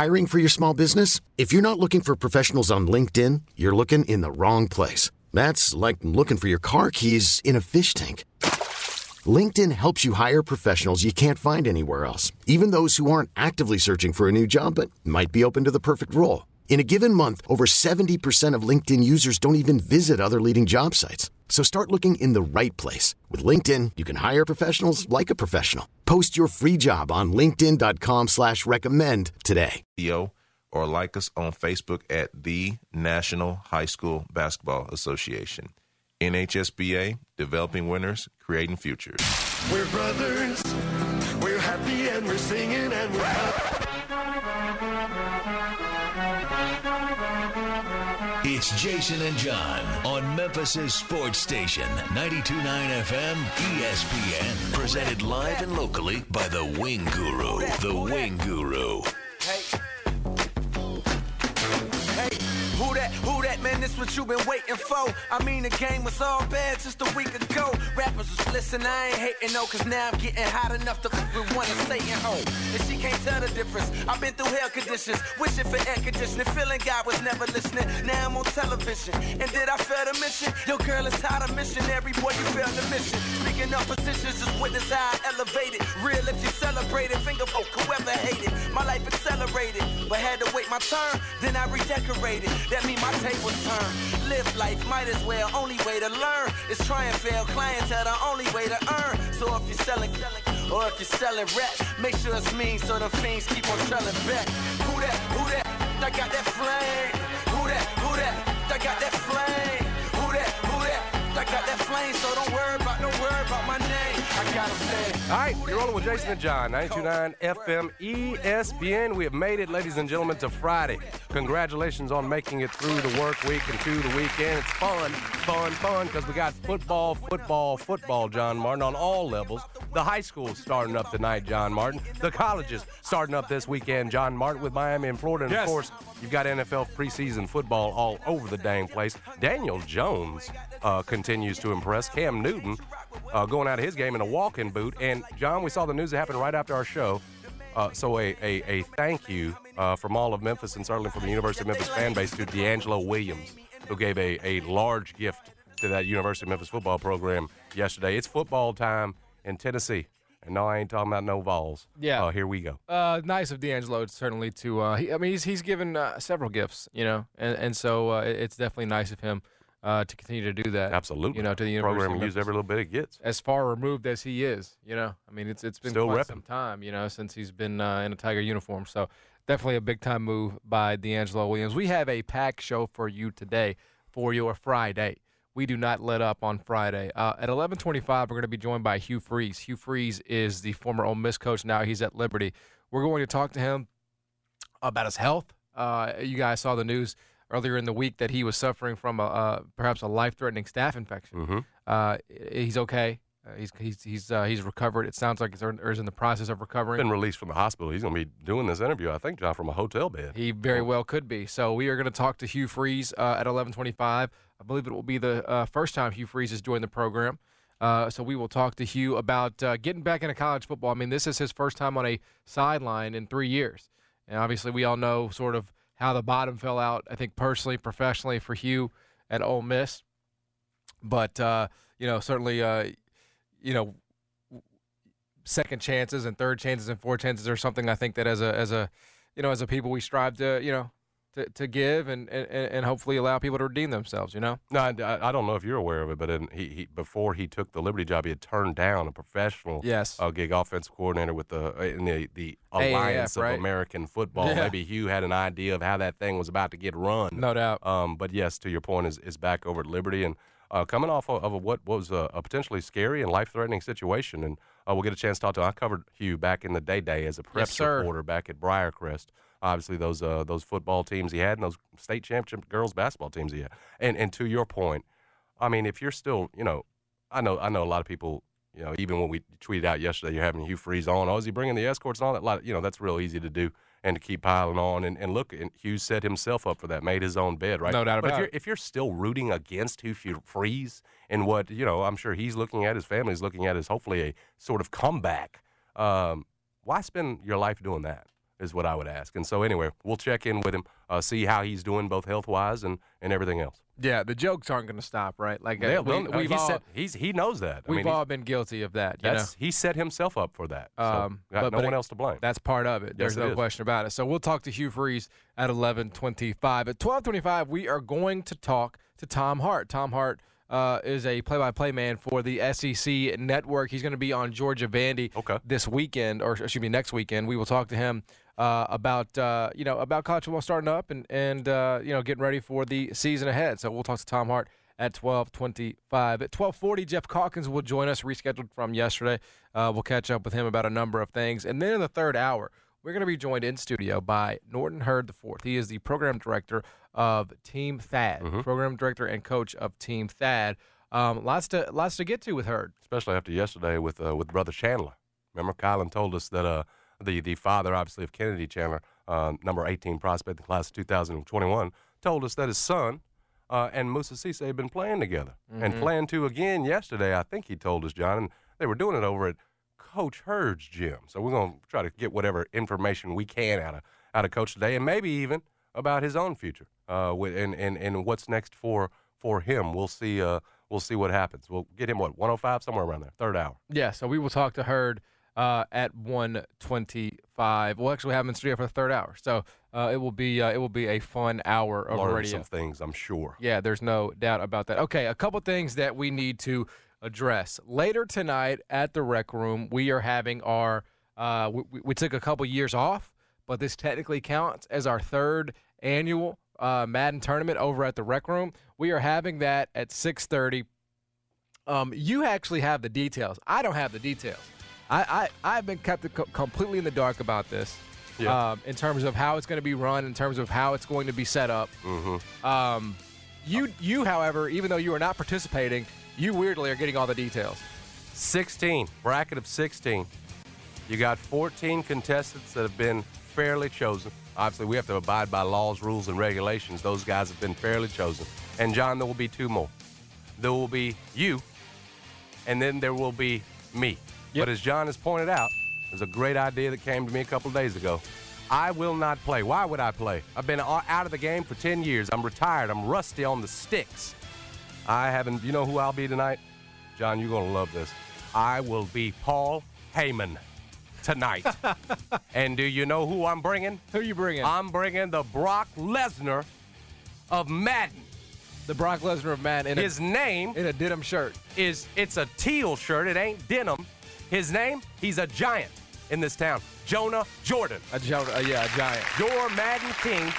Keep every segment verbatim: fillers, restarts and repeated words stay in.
Hiring for your small business? If you're not looking for professionals on LinkedIn, you're looking in the wrong place. That's like looking for your car keys in a fish tank. LinkedIn helps you hire professionals you can't find anywhere else, even those who aren't actively searching for a new job but might be open to the perfect role. In a given month, over seventy percent of LinkedIn users don't even visit other leading job sites. So start looking in the right place. With LinkedIn, you can hire professionals like a professional. Post your free job on linkedin.com slash recommend today. Or like us on Facebook at the National High School Basketball Association. N H S B A, developing winners, creating futures. We're brothers, we're happy and we're singing and we're happy. It's Jason and John on Memphis' sports station, ninety-two point nine F M E S P N. Presented live and locally by the Wing Guru. The Wing Guru. Hey. Hey, who that, who that, man, this what you been waiting for. I mean, the game was all bad just a week ago. Rappers was listening, I ain't hating no, cause now I'm getting hot enough to fuck with one and Satan home. And she can't tell the difference. I've been through hell conditions, wishing for air conditioning, feeling God was never listening. Now I'm on television, and did I fail to mention? Your girl is hot a missionary, boy, you failed the mission. Speaking of positions, just witness how I elevated. Real if you celebrated, finger poke whoever hated. My life accelerated, but had to wait my turn, then I redecorated. That mean my tables turn. Live life, might as well, only way to learn is try and fail. Clientele, the only way to earn. So if you're selling, or if you're selling rap, make sure it's mean so the fiends keep on selling back. Who that, who that, I got that flame. Who that, who that, I got that flame. Who that, who that, I got that flame. So don't worry about, don't worry about my name. I gotta say. All right, you're rolling with Jason and John, ninety-two point nine F M E S P N. We have made it, ladies and gentlemen, to Friday. Congratulations on making it through the work week and to the weekend. It's fun, fun, fun, because we got football, football, football, John Martin, on all levels. The high school's starting up tonight, John Martin. The colleges starting up this weekend, John Martin, with Miami and Florida. And, yes, of course, you've got N F L preseason football all over the dang place. Daniel Jones uh, continues to impress. Cam Newton uh, going out of his game in a walk-in boot. And, John, we saw the news that happened right after our show. Uh, so a, a, a thank you uh, from all of Memphis and certainly from the University of Memphis fan base to D'Angelo Williams, who gave a, a large gift to that University of Memphis football program yesterday. It's football time in Tennessee. And no, I ain't talking about no Vols. Yeah. Uh, here we go. Uh, nice of D'Angelo, certainly, to uh, – he, I mean, he's he's given uh, several gifts, you know, and, and so uh, it's definitely nice of him uh, to continue to do that. Absolutely. You know, to the University program of Memphis. Use every little bit it gets. As far removed as he is, you know. I mean, it's it's been Still quite repping. some time, you know, since he's been uh, in a Tiger uniform. So definitely a big-time move by D'Angelo Williams. We have a packed show for you today for your Friday. We do not let up on Friday. Uh, at eleven twenty-five, we're going to be joined by Hugh Freeze. Hugh Freeze is the former Ole Miss coach. Now he's at Liberty. We're going to talk to him about his health. Uh, you guys saw the news earlier in the week that he was suffering from a, uh, perhaps a life-threatening staph infection. Mm-hmm. Uh, he's okay. Uh, he's he's he's uh, he's recovered. It sounds like he's or is in the process of recovering. Been released from the hospital. He's going to be doing this interview, I think, John, from a hotel bed. He very well could be. So we are going to talk to Hugh Freeze uh, at eleven twenty-five. I believe it will be the uh, first time Hugh Freeze has joined the program. Uh, so we will talk to Hugh about uh, getting back into college football. I mean, this is his first time on a sideline in three years. And obviously we all know sort of how the bottom fell out, I think personally, professionally for Hugh at Ole Miss. But, uh, you know, certainly, uh, you know, second chances and third chances and fourth chances are something I think that as a, as a, you know, as a people we strive to, you know, To, to give and, and, and hopefully allow people to redeem themselves, you know? No, I, I don't know if you're aware of it, but in, he, he before he took the Liberty job, he had turned down a professional yes. uh, gig offensive coordinator with the in the, the Alliance A A F, right? of American Football. Yeah. Maybe Hugh had an idea of how that thing was about to get run. No doubt. Um, but, yes, to your point, is, is back over at Liberty. And uh, coming off of, of a, what was a, a potentially scary and life-threatening situation. And uh, we'll get a chance to talk to him. I covered Hugh back in the day-day as a prep Yes, sir. reporter back at Briarcrest. Obviously, those uh, those football teams he had and those state championship girls basketball teams he had. And and to your point, I mean, if you're still, you know, I know I know a lot of people, you know, even when we tweeted out yesterday, you're having Hugh Freeze on. Oh, is he bringing the escorts and all that? A lot, you know, that's real easy to do and to keep piling on. And, and look, and Hugh set himself up for that, made his own bed, right? No doubt but about if you're, it. if you're still rooting against Hugh Freeze and what, you know, I'm sure he's looking at, his family's looking at, is hopefully a sort of comeback, um, why spend your life doing that? is what I would ask. And so anyway, we'll check in with him, uh, see how he's doing both health-wise and, and everything else. Yeah, the jokes aren't going to stop, right? Like They'll- uh, we, they'll- we've he all said- he's, he knows that. I we've mean, he's- all been guilty of that. You know? That's, he set himself up for that. So Um, got but- no but one it- else to blame. That's part of it. There's Yes, it no is. question about it. So we'll talk to Hugh Freeze at eleven twenty-five. At twelve twenty-five, we are going to talk to Tom Hart. Tom Hart uh, is a play-by-play man for the S E C Network. He's going to be on Georgia Vandy Okay. this weekend, or excuse me, next weekend. We will talk to him uh, about uh, you know about college football starting up and and uh, you know getting ready for the season ahead. So we'll talk to Tom Hart at twelve twenty-five. At twelve forty, Jeff Calkins will join us, rescheduled from yesterday. Uh, we'll catch up with him about a number of things. And then in the third hour, we're going to be joined in studio by Norton Hurd the fourth. He is the program director of Team Thad, Mm-hmm. program director and coach of Team Thad. Um, lots to lots to get to with Hurd. Especially after yesterday with uh, with Brother Chandler. Remember, Kylan told us that uh, the, the father, obviously, of Kennedy Chandler, uh, number eighteen prospect in the class of two thousand twenty-one, told us that his son uh, and Musa Cisse had been playing together. Mm-hmm. And playing to again yesterday, I think he told us, John, and they were doing it over at Coach Hurd's gym. So we're going to try to get whatever information we can out of out of Coach today, and maybe even about his own future uh, with, and, and, and what's next for for him. We'll see. Uh, we'll see what happens. We'll get him what one oh five somewhere around there, third hour. Yeah, so we will talk to Hurd uh, at one twenty-five. We'll actually have him in studio for the third hour. So uh, it will be uh, it will be a fun hour of Learn radio. some things, I'm sure. Yeah, there's no doubt about that. Okay, a couple things that we need to address. Later tonight at the Rec Room, we are having our uh, – we, we took a couple years off, but this technically counts as our third annual uh, Madden tournament over at the Rec Room. We are having that at six thirty. Um, you actually have the details. I don't have the details. I, I, I've been kept co- completely in the dark about this. Yeah. Um, in terms of how it's going to be run, in terms of how it's going to be set up. Mm-hmm. Um, you, you, however, even though you are not participating, you weirdly are getting all the details. sixteen, bracket of sixteen. You got fourteen contestants that have been fairly chosen. Obviously, we have to abide by laws, rules, and regulations. Those guys have been fairly chosen. And, John, there will be two more. There will be you, and then there will be me. Yep. But as John has pointed out, there's a great idea that came to me a couple of days ago. I will not play. Why would I play? I've been out of the game for ten years. I'm retired. I'm rusty on the sticks. I haven't, you know who I'll be tonight? John, you're going to love this. I will be Paul Heyman tonight. And do you know who I'm bringing? Who are you bringing? I'm bringing the Brock Lesnar of Madden. the Brock Lesnar of Madden. In His a, name in a denim shirt. is, it's a teal shirt. It ain't denim. His name, he's a giant in this town. Jonah Jordan. A, gi- uh, yeah, a giant. Your Madden King.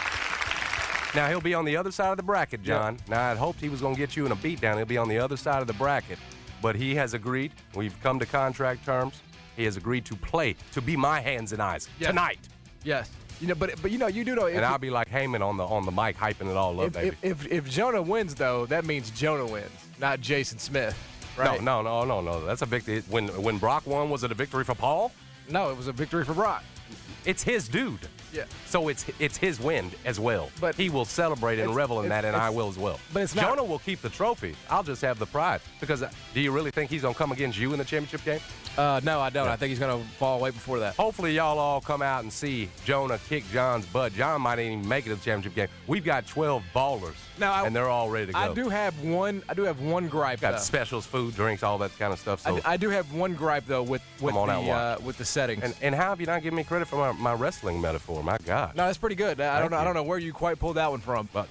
Now, he'll be on the other side of the bracket, John. Yep. Now, I'd hoped he was going to get you in a beatdown. He'll be on the other side of the bracket. But he has agreed. We've come to contract terms. He has agreed to play, to be my hands and eyes Yes. tonight. Yes. You know, but but you know, you do know. If, And I'll be like Heyman on the on the mic, hyping it all up, if, baby. if, if if Jonah wins, though, that means Jonah wins, not Jason Smith. Right? No, no, no, no, no. That's a victory. When when Brock won, was it a victory for Paul? No, it was a victory for Brock. It's his dude. Yeah. So it's it's his win as well. But he will celebrate and it's- revel in it's- that, and I it's- will as well. but it's not- Jonah will keep the trophy. I'll just have the pride. Because uh, do you really think he's going to come against you in the championship game? Uh, no, I don't. I think he's going to fall away before that. Hopefully y'all all come out and see Jonah kick John's butt. John might ain't even make it to the championship game. We've got twelve ballers, Now, I- and they're all ready to go. I do have one. I do have one gripe. got though. specials, food, drinks, all that kind of stuff. So, I, I do have one gripe though with with Come on the out and watch. uh, with the settings. and, and how have you not given me credit for my, my wrestling metaphor? My God. no, that's pretty good. I don't Thank know. I you. don't know where you quite pulled that one from. But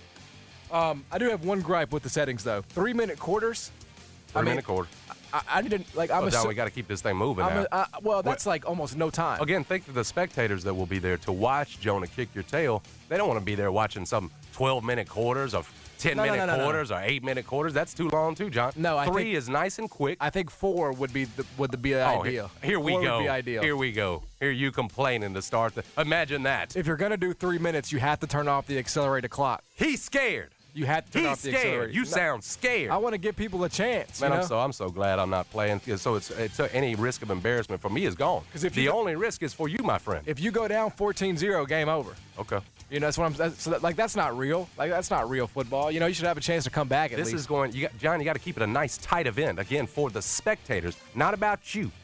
Um, I do have one gripe with the settings though. Three minute quarters. three I mean, minute quarter. I, I need to like. I'm Oh, a. John, we got to keep this thing moving I'm now. a, uh, well, that's like almost no time. Again, think of the spectators that will be there to watch Jonah kick your tail. They don't want to be there watching some twelve-minute quarters or ten-minute No, no, no, no, no. quarters or eight-minute quarters. That's too long, too, John. No, I Three think- is nice and quick. I think four would be the, would be the oh, ideal. Here, here we Four go. Would be ideal. Here we go. Here you complaining to start. The, imagine that. If you're gonna do three minutes, you have to turn off the accelerated clock. He's scared. You have to turn He's off the scared. accelerated. You No, sound scared. I want to give people a chance. Man, you know? I'm so I'm so glad I'm not playing. So it's it's uh, any risk of embarrassment for me is gone. 'Cause if the you go- only risk is for you, my friend. If you go down fourteen zero, game over. okay. You know, that's what I'm. That's, so that, like, that's not real. Like, that's not real football. You know, you should have a chance to come back at This least. is going, you got, John, you got to keep it a nice, tight event, again, for the spectators, not about you.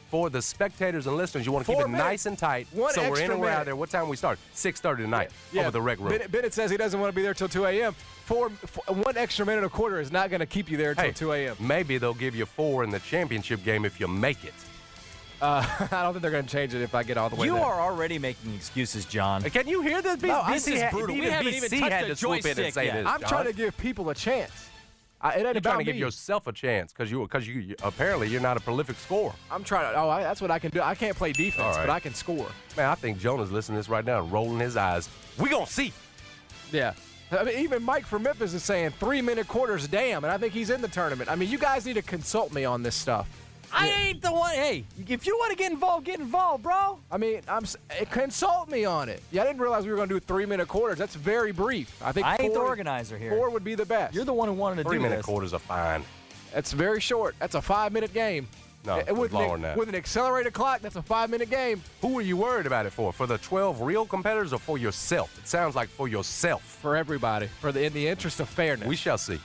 For the spectators and listeners, you want to keep Four it minutes. nice and tight. One so we're in extra and around minute. there. What time we start? six thirty tonight Yeah, over the rec room. Bennett, Bennett says he doesn't want to be there till two a.m. Four, four, one extra minute a quarter is not going to keep you there until Hey, two a.m. Maybe they'll give you four in the championship game if you make it. Uh, I don't think they're going to change it if I get all the way You there. are already making excuses, John. Can you hear this? No, B C this is had- brutal. We even haven't B C even touched had the to swoop in and joystick say yet. this. I'm John. trying to give people a chance. I, it ain't You're about trying to me. give yourself a chance because you because you, you apparently you're not a prolific scorer. I'm trying to. Oh, I, that's what I can do. I can't play defense, All right. but I can score. Man, I think Jonah's listening to this right now and rolling his eyes. We gonna see. Yeah. I mean, even Mike from Memphis is saying three-minute quarters, damn, and I think he's in the tournament. I mean, you guys need to consult me on this stuff. I ain't the one. Hey, if you want to get involved, get involved, bro. I mean, I'm s- eh, consult me on it. Yeah, I didn't realize we were going to do three-minute quarters. That's very brief. I think I ain't the four- organizer here. Four would be the best. You're the one who wanted to Three do minute this. quarters are fine. That's very short. That's a five-minute game. No, Eh, it's with, longer an, than that. with an accelerated clock, that's a five-minute game. Who are you worried about it for? For the twelve real competitors or for yourself? It sounds like for yourself. For everybody, for the in the interest of fairness. We shall see.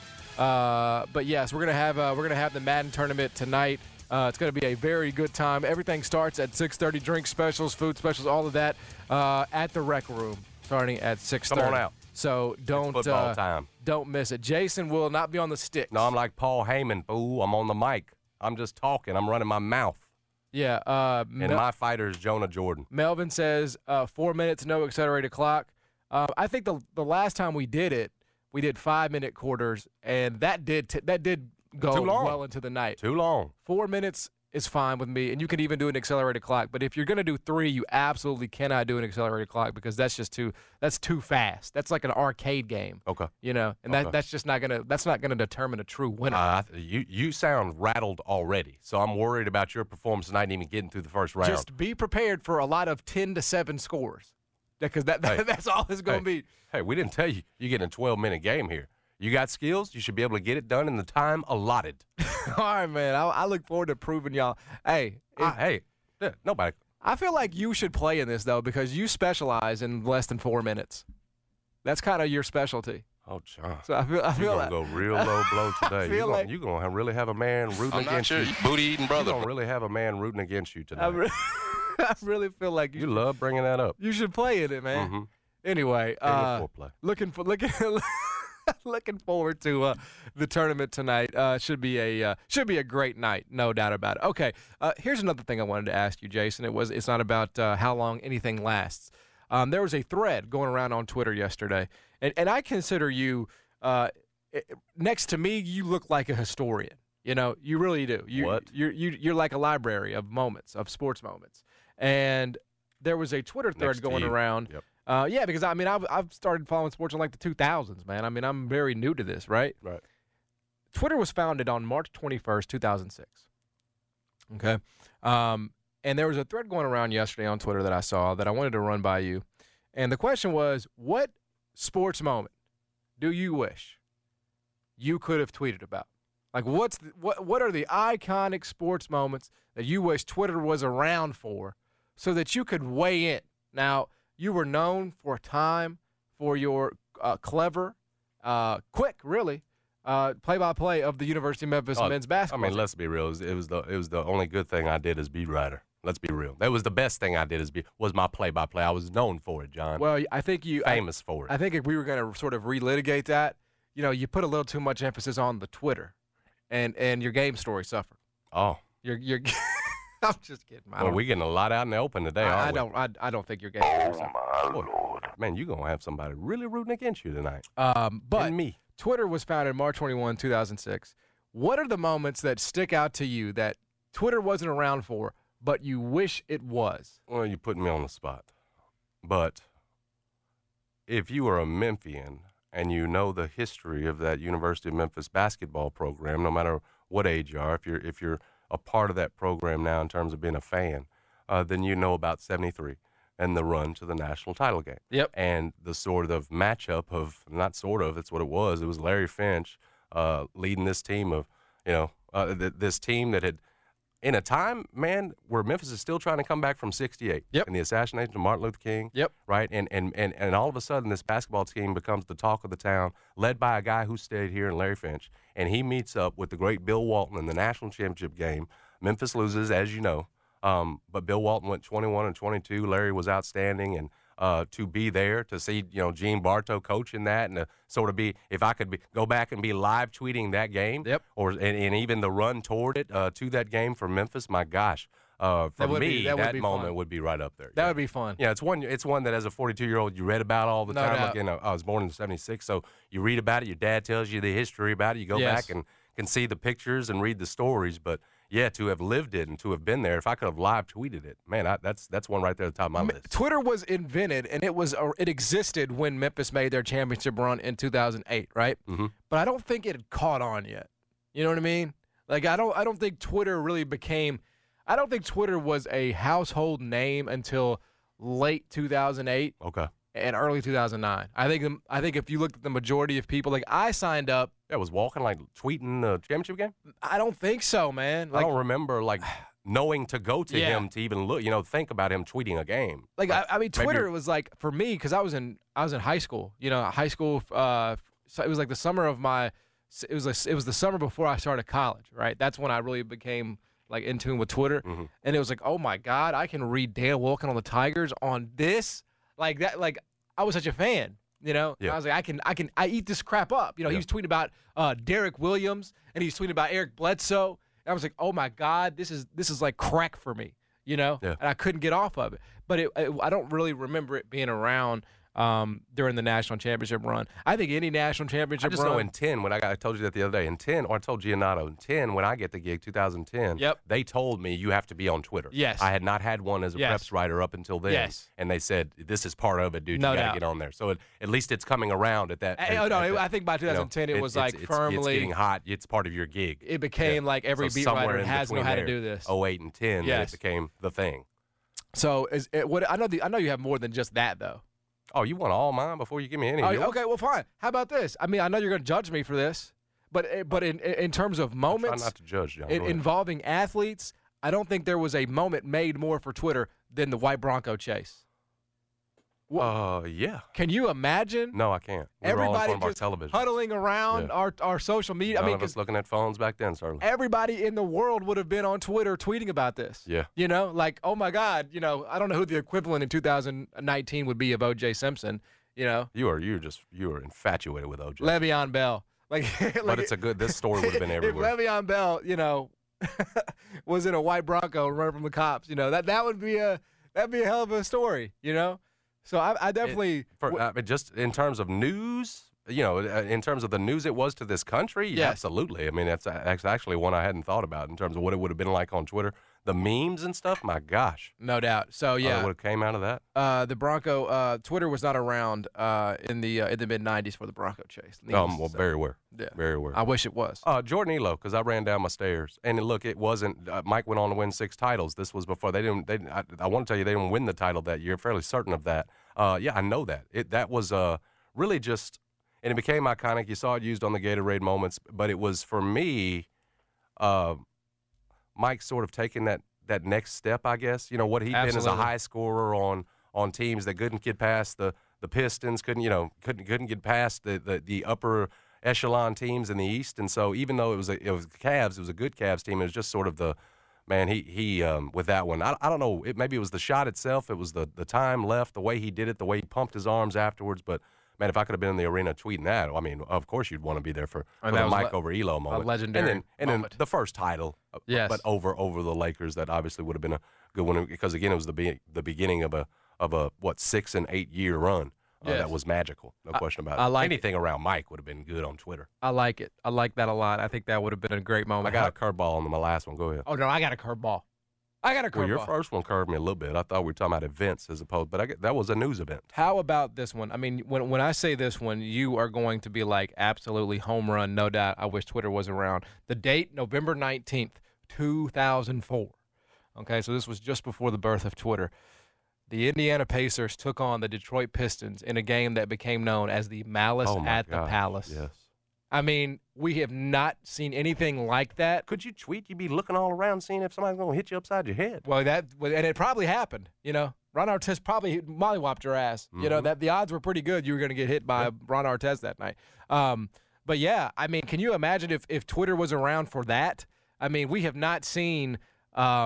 Uh, but yes, we're gonna have uh, we're gonna have the Madden tournament tonight. Uh, it's gonna be a very good time. Everything starts at six thirty. Drink specials, food specials, all of that uh, at the rec room, starting at six thirty. Come on out. So don't football uh, time. don't miss it. Jason will not be on the sticks. No, I'm like Paul Heyman, fool. I'm on the mic. I'm just talking. I'm running my mouth. Yeah. Uh, And Mel- my fighter is Jonah Jordan. Melvin says uh, four minutes, no accelerated clock. Uh, I think the the last time we did it, we did five minute quarters, and that did t- that did go Too long. well into the night. Too long. Four minutes is fine with me, and you can even do an accelerated clock. But if you're going to do three, you absolutely cannot do an accelerated clock because that's just too that's too fast. That's like an arcade game, Okay. you know, and Okay. that that's just not gonna that's not gonna determine a true winner. Uh, you you sound rattled already, so I'm worried about your performance tonight, even getting through the first round. Just be prepared for a lot of ten to seven scores, because that, Hey. that's all it's going hey, to be. Hey, we didn't tell you you're getting a twelve minute game here. You got skills. You should be able to get it done in the time allotted. All right, man. I, I look forward to proving y'all. Hey, I- if- hey, yeah, nobody. I feel like you should play in this though because you specialize in less than four minutes. That's kind of your specialty. Oh, John. So I feel I You're feel going like to go real low blow today. feel You're like- going you to really have a man rooting I'm not against your you. booty-eating brother. You're going to really have a man rooting against you I, tonight. re- I really feel like you You love bringing that up. You should play in it, man. Mhm. Anyway, Bring your uh, foreplay. looking for looking looking forward to uh, the tournament tonight. Uh, should be a uh, should be a great night, no doubt about it. Okay, uh, here's another thing I wanted to ask you, Jason. It was it's not about uh, how long anything lasts. Um, there was a thread going around on Twitter yesterday, and and I consider you uh, it- next to me. You look like a historian. You know, you really do. You, What? You're you, you're like a library of moments, of sports moments. And there was a Twitter thread Next to going you. around. Yep. Uh, yeah, because I mean, I've, I've started following sports in like the two thousands, man. I mean, I'm very new to this, right? Right. Twitter was founded on March twenty-first, two thousand six. Okay. Um, and there was a thread going around yesterday on Twitter that I saw that I wanted to run by you. And the question was, what sports moment do you wish you could have tweeted about? Like, what's the, what what are the iconic sports moments that you wish Twitter was around for so that you could weigh in? Now, you were known for a time for your uh, clever, uh, quick, really, uh, play-by-play of the University of Memphis Oh, men's I basketball mean, team. let's be real. It was, it was the it was the only good thing I did as beat writer. Let's be real. That was the best thing I did as beat was my play by play. I was known for it, John. Well, I think you I- Famous for it. I think if we were going to sort of relitigate that, you know, you put a little too much emphasis on the Twitter, and and your game story suffered. oh, Your your. I'm just kidding. I well, don't, we getting a lot out in the open today, I, aren't I we? don't. I, I don't think your game story suffered. Oh, man, you're gonna have somebody really rooting against you tonight. Um, but And me. Twitter was founded March twenty-first, two thousand six. What are the moments that stick out to you that Twitter wasn't around for, but you wish it was? Well, you're putting me on the spot. But if you are a Memphian and you know the history of that University of Memphis basketball program, no matter what age you are, if you're if you're a part of that program now in terms of being a fan, uh, then you know about seventy-three and the run to the national title game. Yep. And the sort of matchup of, not sort of, it's what it was. It was Larry Finch uh, leading this team of, you know, uh, th- this team that had, in a time, man, where Memphis is still trying to come back from sixty-eight. Yep. And the assassination of Martin Luther King. Yep. Right? And, and, and, and all of a sudden, this basketball team becomes the talk of the town, led by a guy who stayed here in Larry Finch. And he meets up with the great Bill Walton in the national championship game. Memphis loses, as you know, Um, but Bill Walton went twenty-one and twenty-two. Larry was outstanding, and uh, to be there, to see, you know, Gene Bartow coaching that, and to sort of be, if I could be, go back and be live tweeting that game, Yep. or and, and even the run toward it uh, to that game for Memphis, my gosh, uh, for That would me, be- that would that be moment fun. would be right up there. That yeah. would be fun. Yeah, it's one. It's one that as a forty-two-year-old you read about all the No time. doubt. Like, you know, I was born in seventy-six, so you read about it. Your dad tells you the history about it. You go Yes. back and can see the pictures and read the stories. But yeah, to have lived it and to have been there, if I could have live tweeted it, man, I, that's that's one right there at the top of my list. Twitter was invented and it was uh, it existed when Memphis made their championship run in two thousand eight, right? Mm-hmm. But I don't think it had caught on yet. You know what I mean? Like I don't I don't think Twitter really became I don't think Twitter was a household name until late two thousand eight Okay. and early two thousand nine. I think the- I think if you look at the majority of people, like I signed up. Yeah, was walking like tweeting the championship game. I don't think so, man. I Like don't remember like knowing to go to Yeah. him to even look. You know, think about him tweeting a game. Like I, I mean, maybe Twitter you're- was like for me because I was in I was in high school. You know, high school. Uh, so it was like the summer of my. It was like, it was the summer before I started college. Right. That's when I really became like in tune with Twitter, Mm-hmm. and it was like, oh my God, I can read Dan Wilkin on the Tigers on this like that. Like I was such a fan. You know, Yeah. I was like, I can, I can, I eat this crap up. You know, he Yeah. was tweeting about uh, Derek Williams, and he was tweeting about Eric Bledsoe. And I was like, oh my God, this is this is like crack for me. You know, Yeah. and I couldn't get off of it. But it, it, I don't really remember it being around um, during the national championship run. I think any national I championship just run. know in ten when I got I told you that the other day in ten or I told Giannato in ten when I get the gig two thousand ten. Yep. They told me you have to be on Twitter. Yes. I had not had one as a Yes. preps writer up until then. Yes. And they said this is part of it, dude. No you gotta doubt. get on there. So it, at least it's coming around at that. I, at- oh no, at it- that- I think by you know, twenty ten it, it- was it's- like it's, firmly. It's getting hot. It's part of your gig. It became Yeah. like every So beat somewhere writer in has to know between how to there, do this. oh eight and ten. then Yes. It became the thing. So is it, what I know? The, I know you have more than just that though. Oh, you want all mine before you give me any of Oh, yours? okay, well, fine. How about this? I mean, I know you're going to judge me for this, but eh, but in in terms of Try moments not to judge, John. in, Go ahead. involving athletes, I don't think there was a moment made more for Twitter than the white Bronco chase. Uh, yeah. Can you imagine No, I can't. We were all in everybody front of our just television. huddling around Yeah. our our social media? None I mean, of 'cause us looking at phones back then, certainly. everybody in the world would have been on Twitter tweeting about this. Yeah. You know, like, oh my God, you know, I don't know who the equivalent in two thousand nineteen would be of O J Simpson. You know, You are you just you are infatuated with O J. Le'Veon Bell. Like, but like it's a good. This story would have been everywhere. If Le'Veon Bell, you know, was in a white Bronco running from the cops, you know, that that would be a that'd be a hell of a story, you know. So I, I definitely For, uh, but just in terms of news, you know, uh, in terms of the news it was to this country, Yes. absolutely. I mean, that's, that's actually one I hadn't thought about in terms of what it would have been like on Twitter. The memes and stuff, my gosh. no doubt. So Uh, yeah, what have came out of that? uh, the Bronco uh, Twitter was not around uh, in the uh, in the mid nineties for the Bronco chase. Needless Um, to well, say. very aware. Yeah. Very aware. I wish it was. Uh, Jordan Elo, because I ran down my stairs, and look, it wasn't. Uh, Mike went on to win six titles. This was before they didn't. They, I, I want to tell you, they didn't win the title that year. Fairly certain of that. Uh, yeah, I know that. It that was uh really just, and it became iconic. You saw it used on the Gatorade moments, but it was for me, uh, Mike sort of taking that that next step. I guess you know what he'd been as a Absolutely. high scorer on on teams that couldn't get past the the Pistons, couldn't you know couldn't couldn't get past the the, the upper echelon teams in the East, and so even though it was a, it was Cavs, it was a good Cavs team. It was just sort of the man. He he um, with that one. I, I don't know. It, maybe it was the shot itself. It was the the time left, the way he did it, the way he pumped his arms afterwards. But man, if I could have been in the arena tweeting that, I mean, of course you'd want to be there for, And for that the was Mike le- over Elo moment, legendary and then and then moment. the first title. uh, Yes. but over over the Lakers, that obviously would have been a good one because again, it was the be, the beginning of a of a what six and eight year run. Uh, Yes. That was magical, no question about it. I like Anything around Mike would have been good on Twitter. I like it. I like that a lot. I think that would have been a great moment. I got a curveball on my last one. Go ahead. oh no, I got a curveball. I got a curveball. Well, your first one curved me a little bit. I thought we were talking about events as opposed, but I get, that was a news event. How about this one? I mean, when when I say this one, you are going to be like, absolutely home run, no doubt. I wish Twitter was around. The date, November nineteenth, two thousand four. Okay, so this was just before the birth of Twitter. The Indiana Pacers took on the Detroit Pistons in a game that became known as the Malice Oh, my at the gosh, Palace. Yes. I mean, we have not seen anything like that. Could you tweet? You'd be looking all around, seeing if somebody's going to hit you upside your head. Well, that well, and it probably happened. You know, Ron Artest probably mollywopped your ass. You know Mhm. that the odds were pretty good you were going to get hit by Ron Artest that night. Um, but yeah, I mean, can you imagine if if Twitter was around for that? I mean, we have not seen um,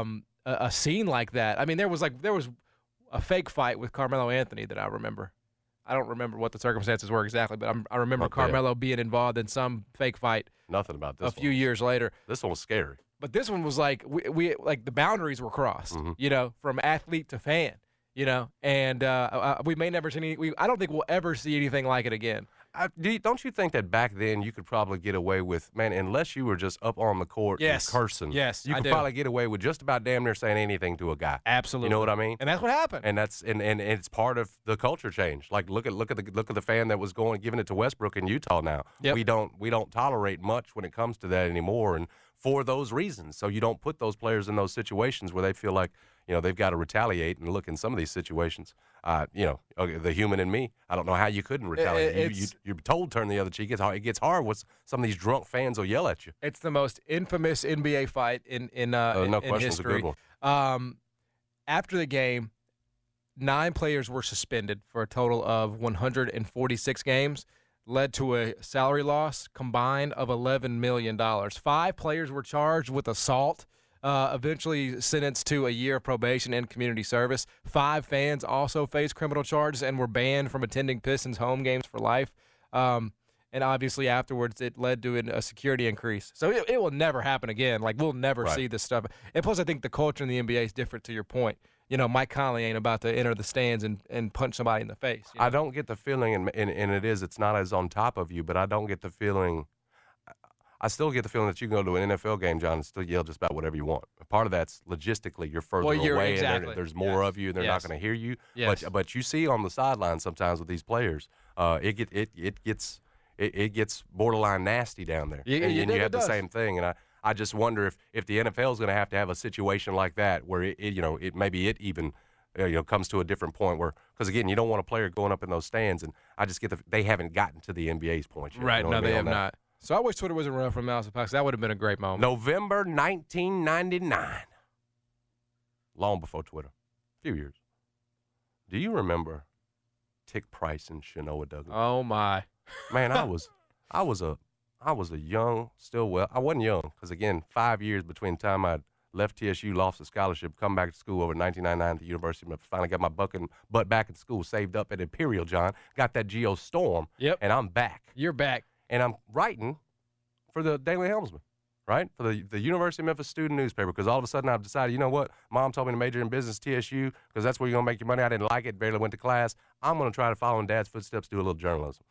a, a scene like that. I mean, there was like there was a fake fight with Carmelo Anthony that I remember. I don't remember what the circumstances were exactly, but I'm, I remember Okay. Carmelo being involved in some fake fight Nothing about this a few one. years later. This one was scary. But this one was like we, we like the boundaries were crossed, Mm-hmm. you know, from athlete to fan, you know, and uh, uh, we may never see any. We, I don't think we'll ever see anything like it again. I, do you, don't you think that back then you could probably get away with, man, unless you were just up on the court Yes. and cursing, Yes, you I could do. probably get away with just about damn near saying anything to a guy. Absolutely, You know what I mean? And that's what happened. And that's and, and, and it's part of the culture change. Like look at look at the look at the fan that was going giving it to Westbrook in Utah now. Yep. We don't we don't tolerate much when it comes to that anymore, and for those reasons. So you don't put those players in those situations where they feel like, you know, they've got to retaliate. And look, in some of these situations, uh, you know, okay, the human in me, I don't know how you couldn't retaliate. You, you, it's- you're told turn the other cheek. It's hard, it gets hard. What's some of these drunk fans will yell at you. It's the most infamous N B A fight in in uh, Uh, no in, in question, it's a history. good Um, after the game, nine players were suspended for a total of one hundred forty-six games, led to a salary loss combined of eleven million dollars. Five players were charged with assault, uh, eventually sentenced to a year of probation and community service. Five fans also faced criminal charges and were banned from attending Pistons home games for life. Um, and obviously afterwards it led to an, a security increase. So it, it will never happen again. Like, we'll never Right. see this stuff. And plus, I think the culture in the N B A is different, to your point. You know, Mike Conley ain't about to enter the stands and, and punch somebody in the face. you know? I don't get the feeling, and, and, and it is, it's not as on top of you, but I don't get the feeling, I still get the feeling that you can go to an N F L game, John, and still yell just about whatever you want. Part of that's logistically, you're further Well, you're- away, exactly. and there, there's more Yes. of you, and they're Yes. not going to hear you. Yes. But but you see on the sideline sometimes with these players, uh, it get it it gets it, it gets borderline nasty down there, Yeah, and, yeah, and it you have does. the same thing. And I, I just wonder if, if the N F L is going to have to have a situation like that where it, it you know it maybe it even. Uh, you know, comes to a different point where, because again, you don't want a player going up in those stands, and I just get the they haven't gotten to the N B A's point yet. Right, You know no, what I they mean have on that? not. So I wish Twitter wasn't around from Mouse Pucks. That would have been a great moment. November nineteen ninety-nine, long before Twitter, a few years. Do you remember Tick Price and Shanoa Douglas? Oh, my. Man, I was, I was a, I was a young, still well, I wasn't young, because again, five years between the time I left T S U, lost a scholarship, come back to school over nineteen ninety-nine at the University of Memphis, finally got my bucket, butt back in school, saved up at Imperial, John, got that Geo Storm, Yep. and I'm back. You're back. And I'm writing for the Daily Helmsman, right? For the, the University of Memphis student newspaper, because all of a sudden I've decided, you know what? Mom told me to major in business at T S U because that's where you're going to make your money. I didn't like it, barely went to class. I'm going to try to follow in Dad's footsteps, do a little journalism.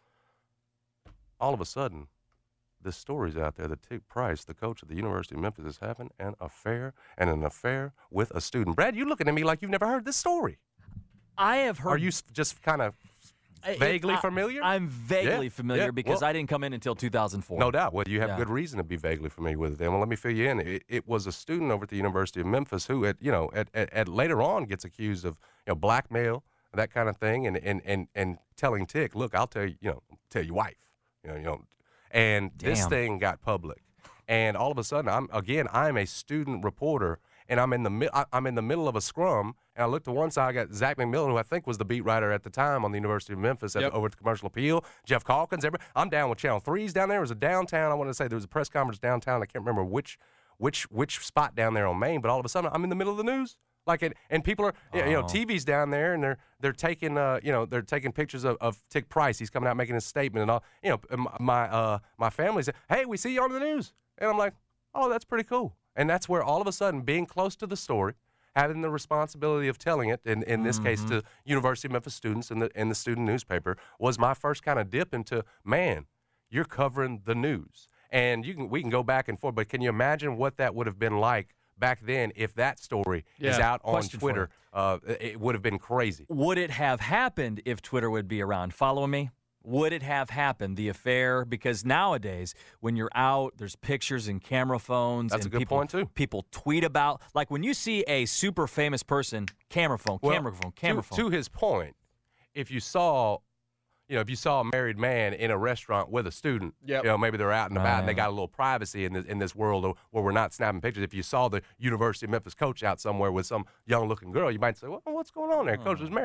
All of a sudden, this story's out there that Tick Price, the coach of the University of Memphis, is having an affair and an affair with a student. Brad, you looking at me like you've never heard this story. I have heard. Are you s- just kind of it- vaguely I- familiar? I'm vaguely Yeah, familiar yeah, because well- I didn't come in until two thousand four. No doubt. Well, you have Yeah. good reason to be vaguely familiar with it. Then, well, let me fill you in. It, it was a student over at the University of Memphis who, at you know, at, at, at later on gets accused of you know blackmail, that kind of thing, and and and and telling Tick, look, I'll tell you, you know, tell your wife, you know, you know, and this Damn. thing got public, and all of a sudden, I'm again, I'm a student reporter, and I'm in the mi- I- I'm in the middle of a scrum. And I looked to one side, I got Zach McMillan, who I think was the beat writer at the time on the University of Memphis at, Yep. over at the Commercial Appeal. Jeff Calkins. Every, I'm down with Channel three's down there. It was a downtown. I want to say there was a press conference downtown. I can't remember which which which spot down there on Main. But all of a sudden, I'm in the middle of the news. Like it, and people are, you know, Oh. T V's down there, and they're they're taking, uh, you know, they're taking pictures of, of Tick Price. He's coming out making his statement, and all. You know, m- my uh my family said, "Hey, we see you on the news," and I'm like, "Oh, that's pretty cool." And that's where all of a sudden, being close to the story, having the responsibility of telling it, in, in this case to University of Memphis students in the in the student newspaper, was my first kind of dip into, man, you're covering the news. And you can we can go back and forth, but can you imagine what that would have been like back then if that story is Yeah, out on question for Twitter? Uh, it would have been crazy. Would it have happened if Twitter would be around? Follow me? Would it have happened, the affair? Because nowadays, when you're out, there's pictures and camera phones. That's and a good people, point, too. People tweet about, like when you see a super famous person, camera phone, Well, camera phone, camera to, phone. to his point, if you saw, you know, if you saw a married man in a restaurant with a student, Yep. you know, maybe they're out and about and they Right. got a little privacy in this, in this world where we're not snapping pictures. If you saw the University of Memphis coach out somewhere with some young-looking girl, you might say, well, what's going on there? Coach is married.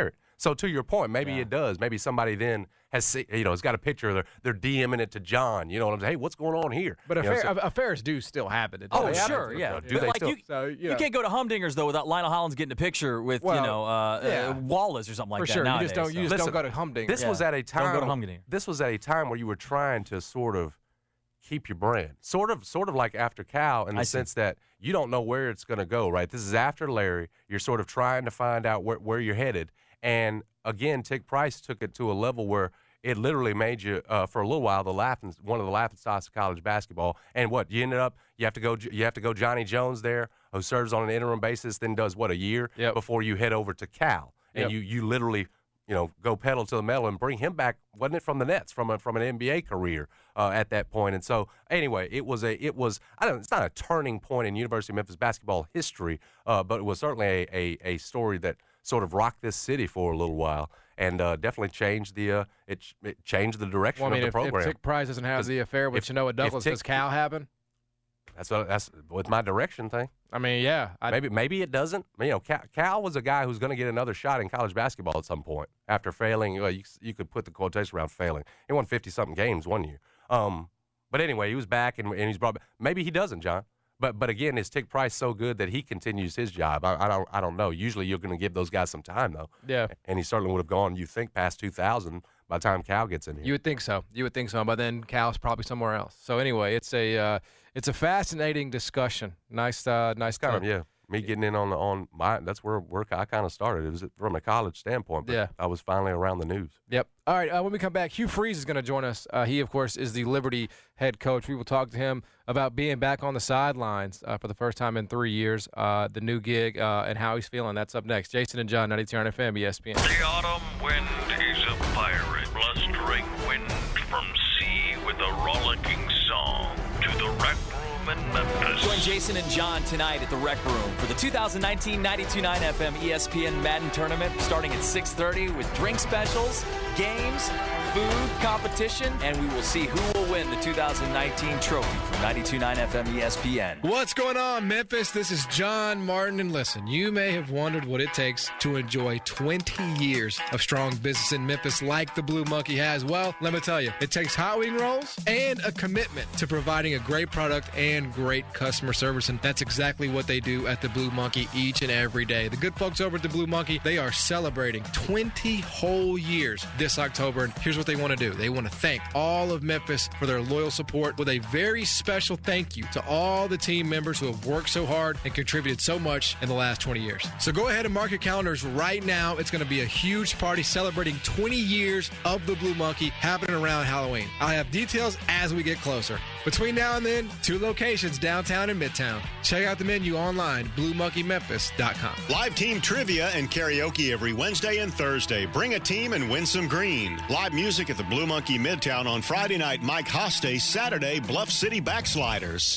So to your point, maybe Yeah. it does. Maybe somebody then has, see, you know, has got a picture. They're, they're DMing it to John. You know what I'm saying? Hey, what's going on here? But you know, affair, so- affairs do still happen. It Oh, does happen. sure, yeah. Do But they like still? you, So, you you know. can't go to Humdinger's though without Lionel Hollins getting a picture with Well, you know uh, yeah. uh, Wallace or something like For that. sure. You Nowadays, just don't, you so. just Listen, don't go to Humdinger. This Yeah. was at a Don't time. go to Humdinger. This was at a time where you were trying to sort of keep your brand, sort of, sort of like after Cal, in the I see. sense that you don't know where it's going to go. Right. This is after Larry. You're sort of trying to find out where, where you're headed. And again, Tick Price took it to a level where it literally made you, uh, for a little while, the laughing, one of the laughing stocks of college basketball. And what you ended up, you have to go, you have to go Johnny Jones there, who serves on an interim basis, then does what, a year Yep. before you head over to Cal, and Yep. you you literally, you know, go pedal to the metal and bring him back. Wasn't it from the Nets, from a, from an N B A career uh, at that point? And so anyway, it was a it was I don't it's not a turning point in University of Memphis basketball history, uh, but it was certainly a, a a story that sort of rocked this city for a little while, and uh, definitely changed the uh, it, ch- it changed the direction well, I mean, of the if, if program. Tick Price doesn't have the affair with if- Chenoa if Douglas, Tick- does Cal happen? That's what, that's with my direction thing. I mean, yeah. I, Maybe maybe it doesn't. You know, Cal, Cal was a guy who's going to get another shot in college basketball at some point after failing. Well, you, you could put the quotation around failing. He won fifty something games one year. Um, but anyway, he was back and, and he's brought back. Maybe he doesn't, John. But but again, is Tick Price so good that he continues his job? I, I don't I don't know. Usually you're going to give those guys some time though. Yeah. And he certainly would have gone, you think, past two thousand by the time Cal gets in here. You would think so. You would think so. But then Cal's probably somewhere else. So anyway, it's a uh, it's a fascinating discussion. Nice, uh, nice kind of time. yeah. Me getting in on the on my that's where where I kind of started. It was from a college standpoint. But Yeah. I was finally around the news. Yep. All right. Uh, when we come back, Hugh Freeze is going to join us. Uh, he, of course, is the Liberty head coach. We will talk to him about being back on the sidelines uh, for the first time in three years, uh, the new gig, uh, and how he's feeling. That's up next. Jason and John, ninety-two point nine F M, E S P N. The autumn wind, he's a pirate, blustering wind from sea with a rollicking song to the rec room in Memphis. Join Jason and John tonight at the Rec Room for the two thousand nineteen ninety-two point nine F M E S P N Madden Tournament starting at six thirty with drink specials, games, food, competition, and we will see who will win the two thousand nineteen trophy from ninety-two point nine F M E S P N. What's going on, Memphis? This is John Martin, and listen, you may have wondered what it takes to enjoy twenty years of strong business in Memphis like the Blue Monkey has. Well, let me tell you, it takes hot wing rolls and a commitment to providing a great product and great customer service, and that's exactly what they do at the Blue Monkey each and every day. The good folks over at the Blue Monkey, they are celebrating twenty whole years this October, and here's what they want to do. They want to thank all of Memphis for their loyal support with a very special thank you to all the team members who have worked so hard and contributed so much in the last twenty years. So go ahead and mark your calendars right now. It's going to be a huge party celebrating twenty years of the Blue Monkey happening around Halloween. I'll have details as we get closer. Between now and then, two locations downtown and midtown. Check out the menu online, blue monkey memphis dot com. Live team trivia and karaoke every Wednesday and Thursday. Bring a team and win some green. Live music at the Blue Monkey Midtown on Friday night. Mike Hoste, Saturday, Bluff City Backsliders.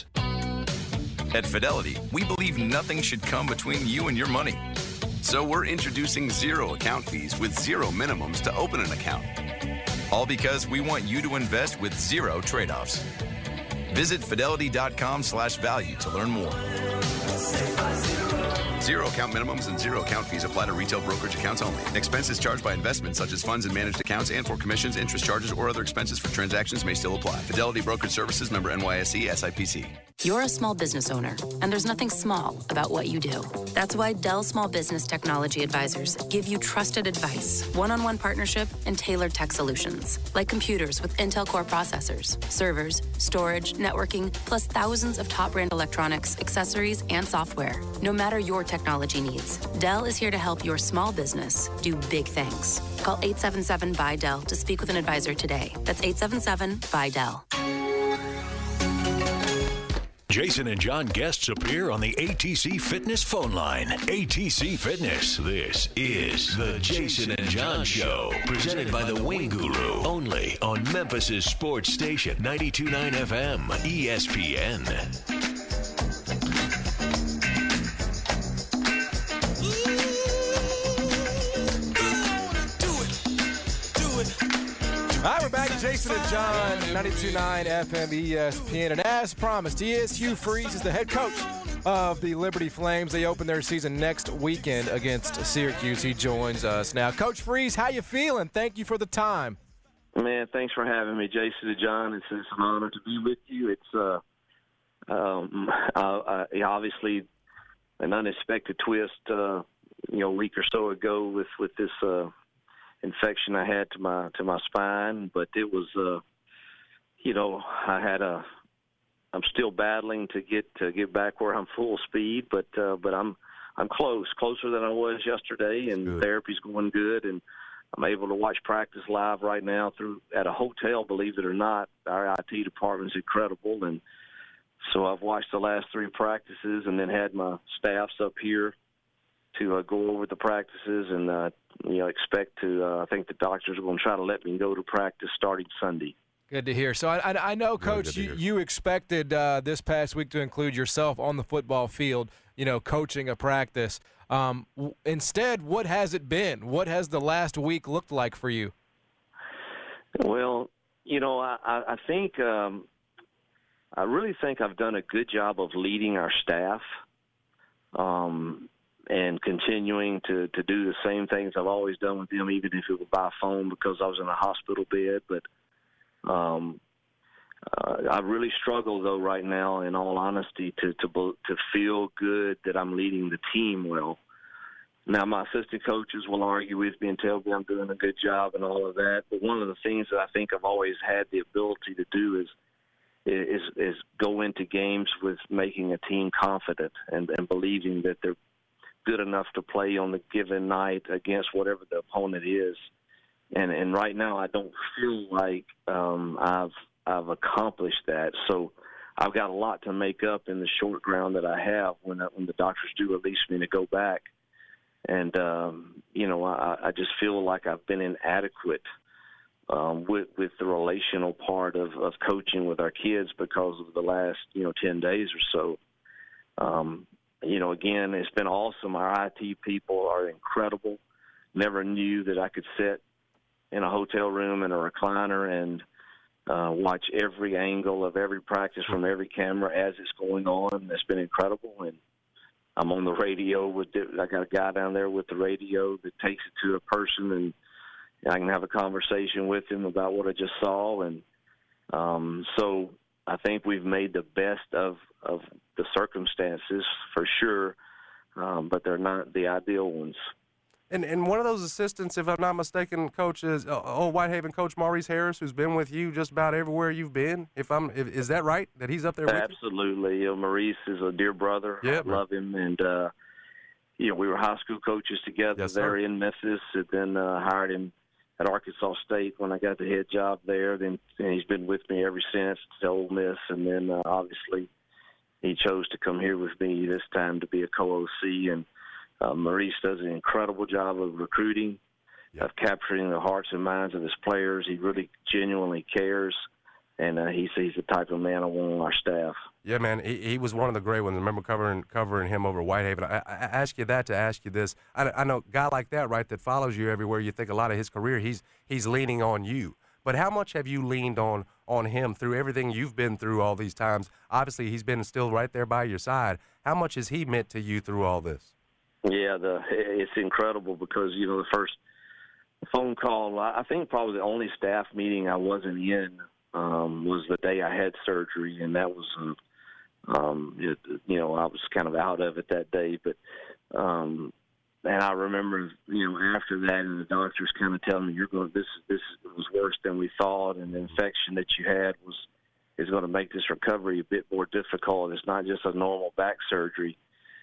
At Fidelity, we believe nothing should come between you and your money. So we're introducing zero account fees with zero minimums to open an account. All because we want you to invest with zero trade-offs. Visit fidelity.com slash value to learn more. Zero account minimums and zero account fees apply to retail brokerage accounts only. Expenses charged by investments such as funds and managed accounts and for commissions, interest charges, or other expenses for transactions may still apply. Fidelity Brokerage Services, member N Y S E, S I P C. You're a small business owner, and there's nothing small about what you do. That's why Dell Small Business Technology Advisors give you trusted advice, one-on-one partnership, and tailored tech solutions, like computers with Intel Core processors, servers, storage, networking, plus thousands of top-brand electronics, accessories, and software. No matter your technology needs, Dell is here to help your small business do big things. Call eight seven seven, B Y, D E L to speak with an advisor today. That's eight seven seven, B Y, D E L. Jason and John guests appear on the A T C Fitness phone line. A T C Fitness. This is the Jason and John Show, presented by the Wing Guru, only on Memphis's sports station, ninety-two point nine F M, E S P N. All right, we're back. Jason and John, ninety-two point nine F M, E S P N. And as promised, he is Hugh Freeze, is the head coach of the Liberty Flames. They open their season next weekend against Syracuse. He joins us now. Coach Freeze, how you feeling? Thank you for the time. Man, thanks for having me, Jason and John. It's, it's an honor to be with you. It's uh, um, uh, uh, obviously an unexpected twist, uh, you know, a week or so ago with with this uh, infection I had to my to my spine. But it was, uh, you know, I had a. I'm still battling to get to get back where I'm full speed, but uh, but I'm I'm close, closer than I was yesterday, and therapy's going good, and I'm able to watch practice live right now through at a hotel. Believe it or not, our I T department's incredible, and so I've watched the last three practices, and then had my staffs up here to uh, go over the practices, and uh, you know expect to. Uh, I think the doctors are going to try to let me go to practice starting Sunday. Good to hear. So I, I, I know, Coach, you, you expected uh, this past week to include yourself on the football field, you know, coaching a practice. Um, w- instead, what has it been? What has the last week looked like for you? Well, you know, I, I think um, I really think I've done a good job of leading our staff um, and continuing to, to do the same things I've always done with them, even if it was by phone because I was in a hospital bed. But Um, uh, I really struggle, though, right now, in all honesty, to, to to feel good that I'm leading the team well. Now, my assistant coaches will argue with me and tell me I'm doing a good job and all of that. But one of the things that I think I've always had the ability to do is is, is go into games with making a team confident and, and believing that they're good enough to play on the given night against whatever the opponent is. And and right now, I don't feel like um, I've I've accomplished that. So I've got a lot to make up in the short ground that I have when I, when the doctors do release me to go back. And um, you know, I, I just feel like I've been inadequate um, with with the relational part of, of coaching with our kids because of the last you know ten days or so. Um, you know, again, it's been awesome. Our I T people are incredible. Never knew that I could sit in a hotel room in a recliner and uh, watch every angle of every practice from every camera as it's going on. That's been incredible. And I'm on the radio with – I got a guy down there with the radio that takes it to a person, and I can have a conversation with him about what I just saw. And um, so I think we've made the best of, of the circumstances for sure, um, but they're not the ideal ones. And and one of those assistants, if I'm not mistaken, Coach, is uh, old Whitehaven coach Maurice Harris, who's been with you just about everywhere you've been. If I'm, if, is that right? That he's up there with you? Absolutely. You know, Maurice is a dear brother. Yep. I love him, and uh, you know, we were high school coaches together Yes, there sir. in Memphis. And then uh, hired him at Arkansas State when I got the head job there. Then and he's been with me ever since to Ole Miss, and then uh, obviously he chose to come here with me this time to be a co-O C. And Uh, Maurice does an incredible job of recruiting, yep. of capturing the hearts and minds of his players. He really genuinely cares, and uh, he's, he's the type of man I want on our staff. Yeah, man, he, he was one of the great ones. I remember covering covering him over Whitehaven. I, I ask you that to ask you this. I, I know a guy like that, right, that follows you everywhere. You think a lot of his career, he's he's leaning on you. But how much have you leaned on on him through everything you've been through all these times? Obviously, he's been still right there by your side. How much has he meant to you through all this? Yeah, the it's incredible because, you know, the first phone call, I think probably the only staff meeting I wasn't in um, was the day I had surgery, and that was, uh, um, it, you know, I was kind of out of it that day. But um, and I remember, you know, after that, and the doctors kind of telling me, "You're going, this this was worse than we thought, and the infection that you had was is going to make this recovery a bit more difficult. It's not just a normal back surgery."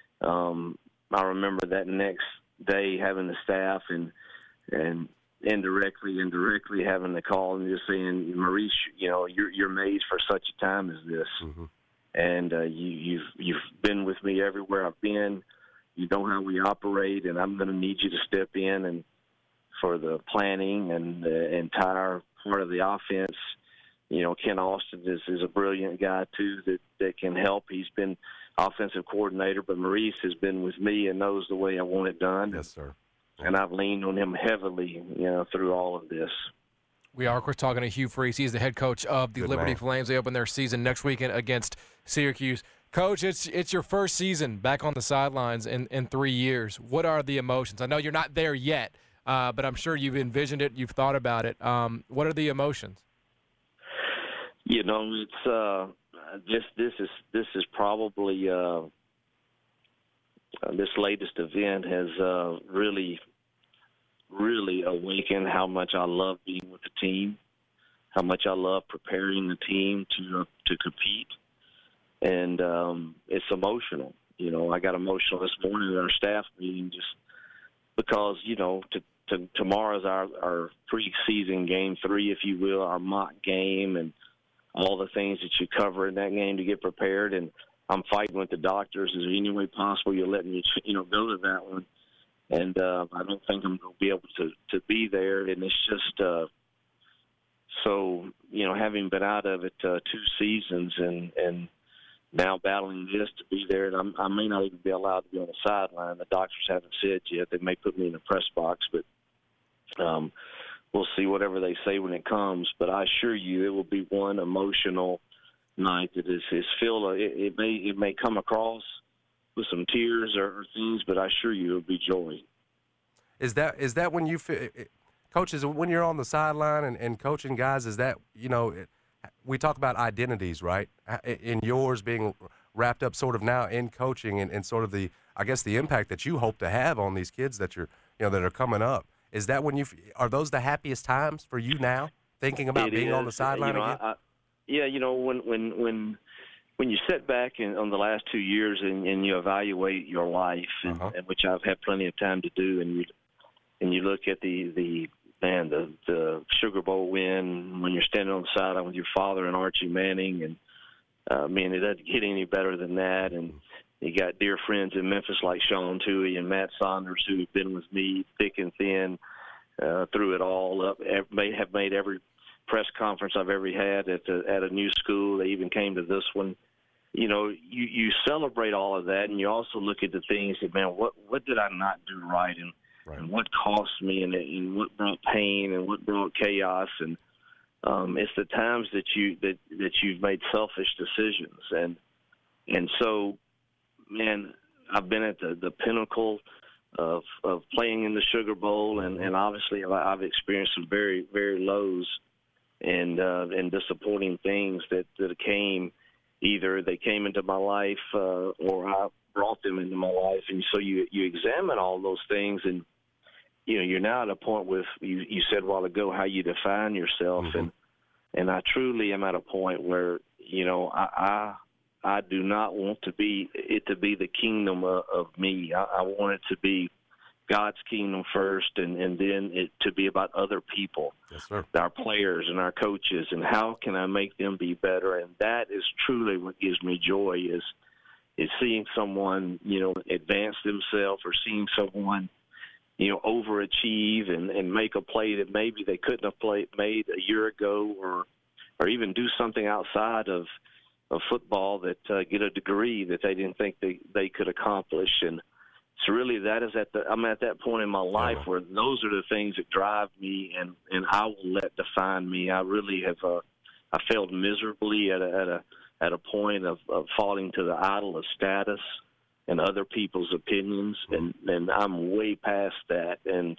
Um, I remember that next day having the staff and and indirectly, indirectly having the call and just saying, "Maurice, you know, you're you're made for such a time as this, mm-hmm. and uh, you, you've you've been with me everywhere I've been. You know how we operate, and I'm going to need you to step in and for the planning and the entire part of the offense." You know, Ken Austin is, is a brilliant guy, too, that, that can help. He's been offensive coordinator, but Maurice has been with me and knows the way I want it done. Yes, sir. And I've leaned on him heavily, you know, through all of this. We are, of course, talking to Hugh Freeze. He's the head coach of the Good Liberty man. Flames. They open their season next weekend against Syracuse. Coach, it's it's your first season back on the sidelines in, in three years. What are the emotions? I know you're not there yet, uh, but I'm sure you've envisioned it, you've thought about it. Um, what are the emotions? You know, it's uh, this this is this is probably uh, uh, this latest event has uh, really really awakened how much I love being with the team, how much I love preparing the team to uh, to compete. And um, it's emotional. You know, I got emotional this morning at our staff meeting just because, you know, to, to, tomorrow's our, our preseason game three, if you will, our mock game and all the things that you cover in that game to get prepared. And I'm fighting with the doctors. Is there any way possible you're letting me, you know, go to that one? And uh, I don't think I'm going to be able to, to be there. And it's just uh, so, you know, having been out of it uh, two seasons and, and – now battling this to be there, and I'm, I may not even be allowed to be on the sideline. The doctors haven't said yet. They may put me in the press box, but um, we'll see whatever they say when it comes. But I assure you, it will be one emotional night that is, is filled. It, it may it may come across with some tears or, or things, but I assure you, it will be joy. Is that is that when you feel, coaches, when you're on the sideline and, and coaching guys? Is that you know? It, we talk about identities, right? In yours being wrapped up sort of now in coaching and, and sort of the, I guess, the impact that you hope to have on these kids that you're, you know, that are coming up. Is that when you, are those the happiest times for you now, thinking about It being is. on the sideline you know, again? I, I, yeah, you know, when when when when you sit back in, on the last two years and, and you evaluate your life, and, uh-huh. and which I've had plenty of time to do, and you and you look at the the man the the Sugar Bowl win when you're standing on the sideline with your father and Archie Manning, and uh, man, it doesn't get any better than that. And you got dear friends in Memphis like Sean Toohey and Matt Saunders, who've been with me thick and thin uh, through it all. Up, may have made every press conference I've ever had at the, at a new school. They even came to this one. You know, you you celebrate all of that, and you also look at the things that, man, what what did I not do right, and Right. and what cost me, and, and what brought pain, and what brought chaos, and um, it's the times that you that, that you've made selfish decisions, and and so, man, I've been at the, the pinnacle of of playing in the Sugar Bowl, and, and obviously I've experienced some very very lows, and uh, and disappointing things that that came, either they came into my life uh, or I brought them into my life, and so you you examine all those things, and you know, you're now at a point with, you, you said a while ago, how you define yourself. Mm-hmm. And, and I truly am at a point where, you know, I, I, I do not want to be, it to be the kingdom of, of me. I, I want it to be God's kingdom first, and, and then it to be about other people, yes, sir. Our players and our coaches, and how can I make them be better? And that is truly what gives me joy, is, is seeing someone, you know, advance themselves, or seeing someone, you know, overachieve and, and make a play that maybe they couldn't have played, made a year ago, or or even do something outside of, of football that uh, get a degree that they didn't think they, they could accomplish. And so really that is at the, I'm at that point in my life yeah. where those are the things that drive me, and, and I will let define me. I really have uh, I failed miserably at a, at a, at a point of, of falling to the idol of status and other people's opinions, and, and I'm way past that. And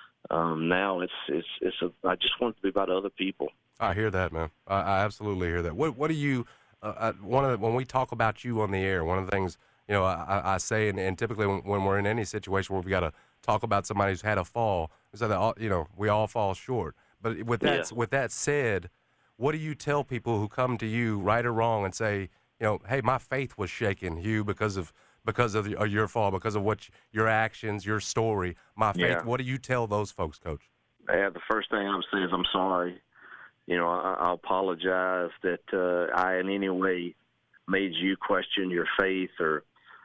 um, now it's it's it's a, I just want it to be about other people. I hear that, man. I, I absolutely hear that. What what do you? Uh, I, one of the, when we talk about you on the air, one of the things you know I, I say, and, and typically when, when we're in any situation where we got to talk about somebody who's had a fall, so that all, you know we all fall short. But with that yeah. with that said, what do you tell people who come to you, right or wrong, and say, you know, hey, my faith was shaken, Hugh, because of because of your fall, because of what your actions, your story, my faith. Yeah. What do you tell those folks, Coach? Yeah, the first thing I would say is I'm sorry. You know, I, I apologize that uh, I in any way made you question your faith, or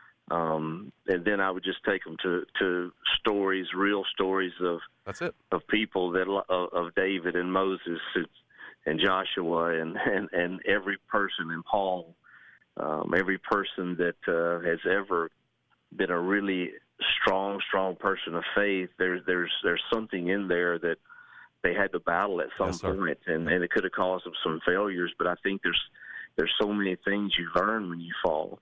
um, and then I would just take them to, to stories, real stories of that's it of people that of, of David and Moses and Joshua and, and, and every person, and Paul. Um, every person that uh, has ever been a really strong, strong person of faith, there's there's there's something in there that they had to battle at some yes, point, and, and it could have caused them some failures. But I think there's there's so many things you learn when you fall,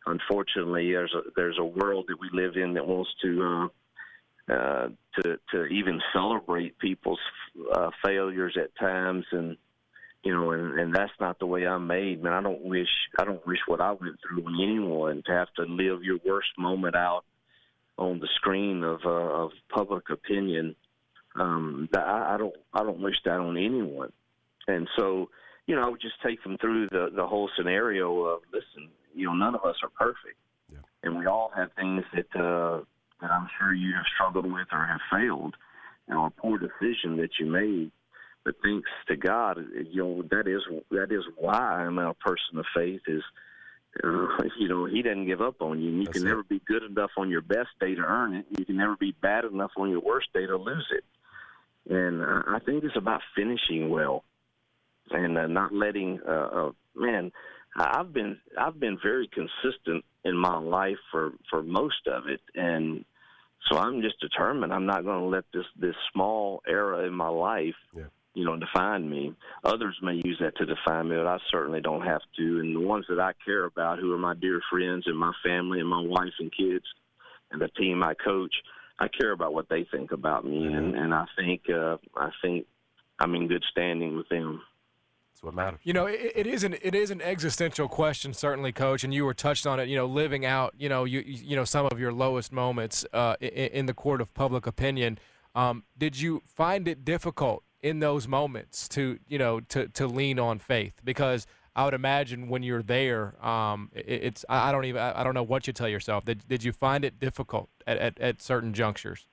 unfortunately, there's a, there's a world that we live in that wants to uh, uh, to to even celebrate people's uh, failures at times, and you know, and, and that's not the way I'm made, man. I don't wish I don't wish what I went through on anyone, to have to live your worst moment out on the screen of uh, of public opinion. Um, I, I don't I don't wish that on anyone, and so. You know, I would just take them through the, the whole scenario of, listen, you know, none of us are perfect. Yeah. And we all have things that uh, that I'm sure you have struggled with or have failed, you know, a poor decision that you made. But thanks to God, you know, that is that is why I'm a person of faith is, uh, you know, he doesn't give up on you. You That's can it. never be good enough on your best day to earn it. You can never be bad enough on your worst day to lose it. And uh, I think it's about finishing well. And uh, not letting, uh, uh, man, I've been I've been very consistent in my life for, for most of it, and so I'm just determined I'm not going to let this, this small era in my life, yeah. you know, define me. Others may use that to define me, but I certainly don't have to. And the ones that I care about, who are my dear friends and my family and my wife and kids, and the team I coach, I care about what they think about me, mm-hmm. and, and I think uh, I think I'm in good standing with them. That's what matters. You know, it, it is an it is an existential question, certainly, Coach, and you were touched on it. You know, living out, you know, you you know some of your lowest moments uh, in, in the court of public opinion. Um, did you find it difficult in those moments to you know to to lean on faith? Because I would imagine when you're there, um, it, it's I don't even I don't know what you tell yourself. Did did you find it difficult at at, at certain junctures?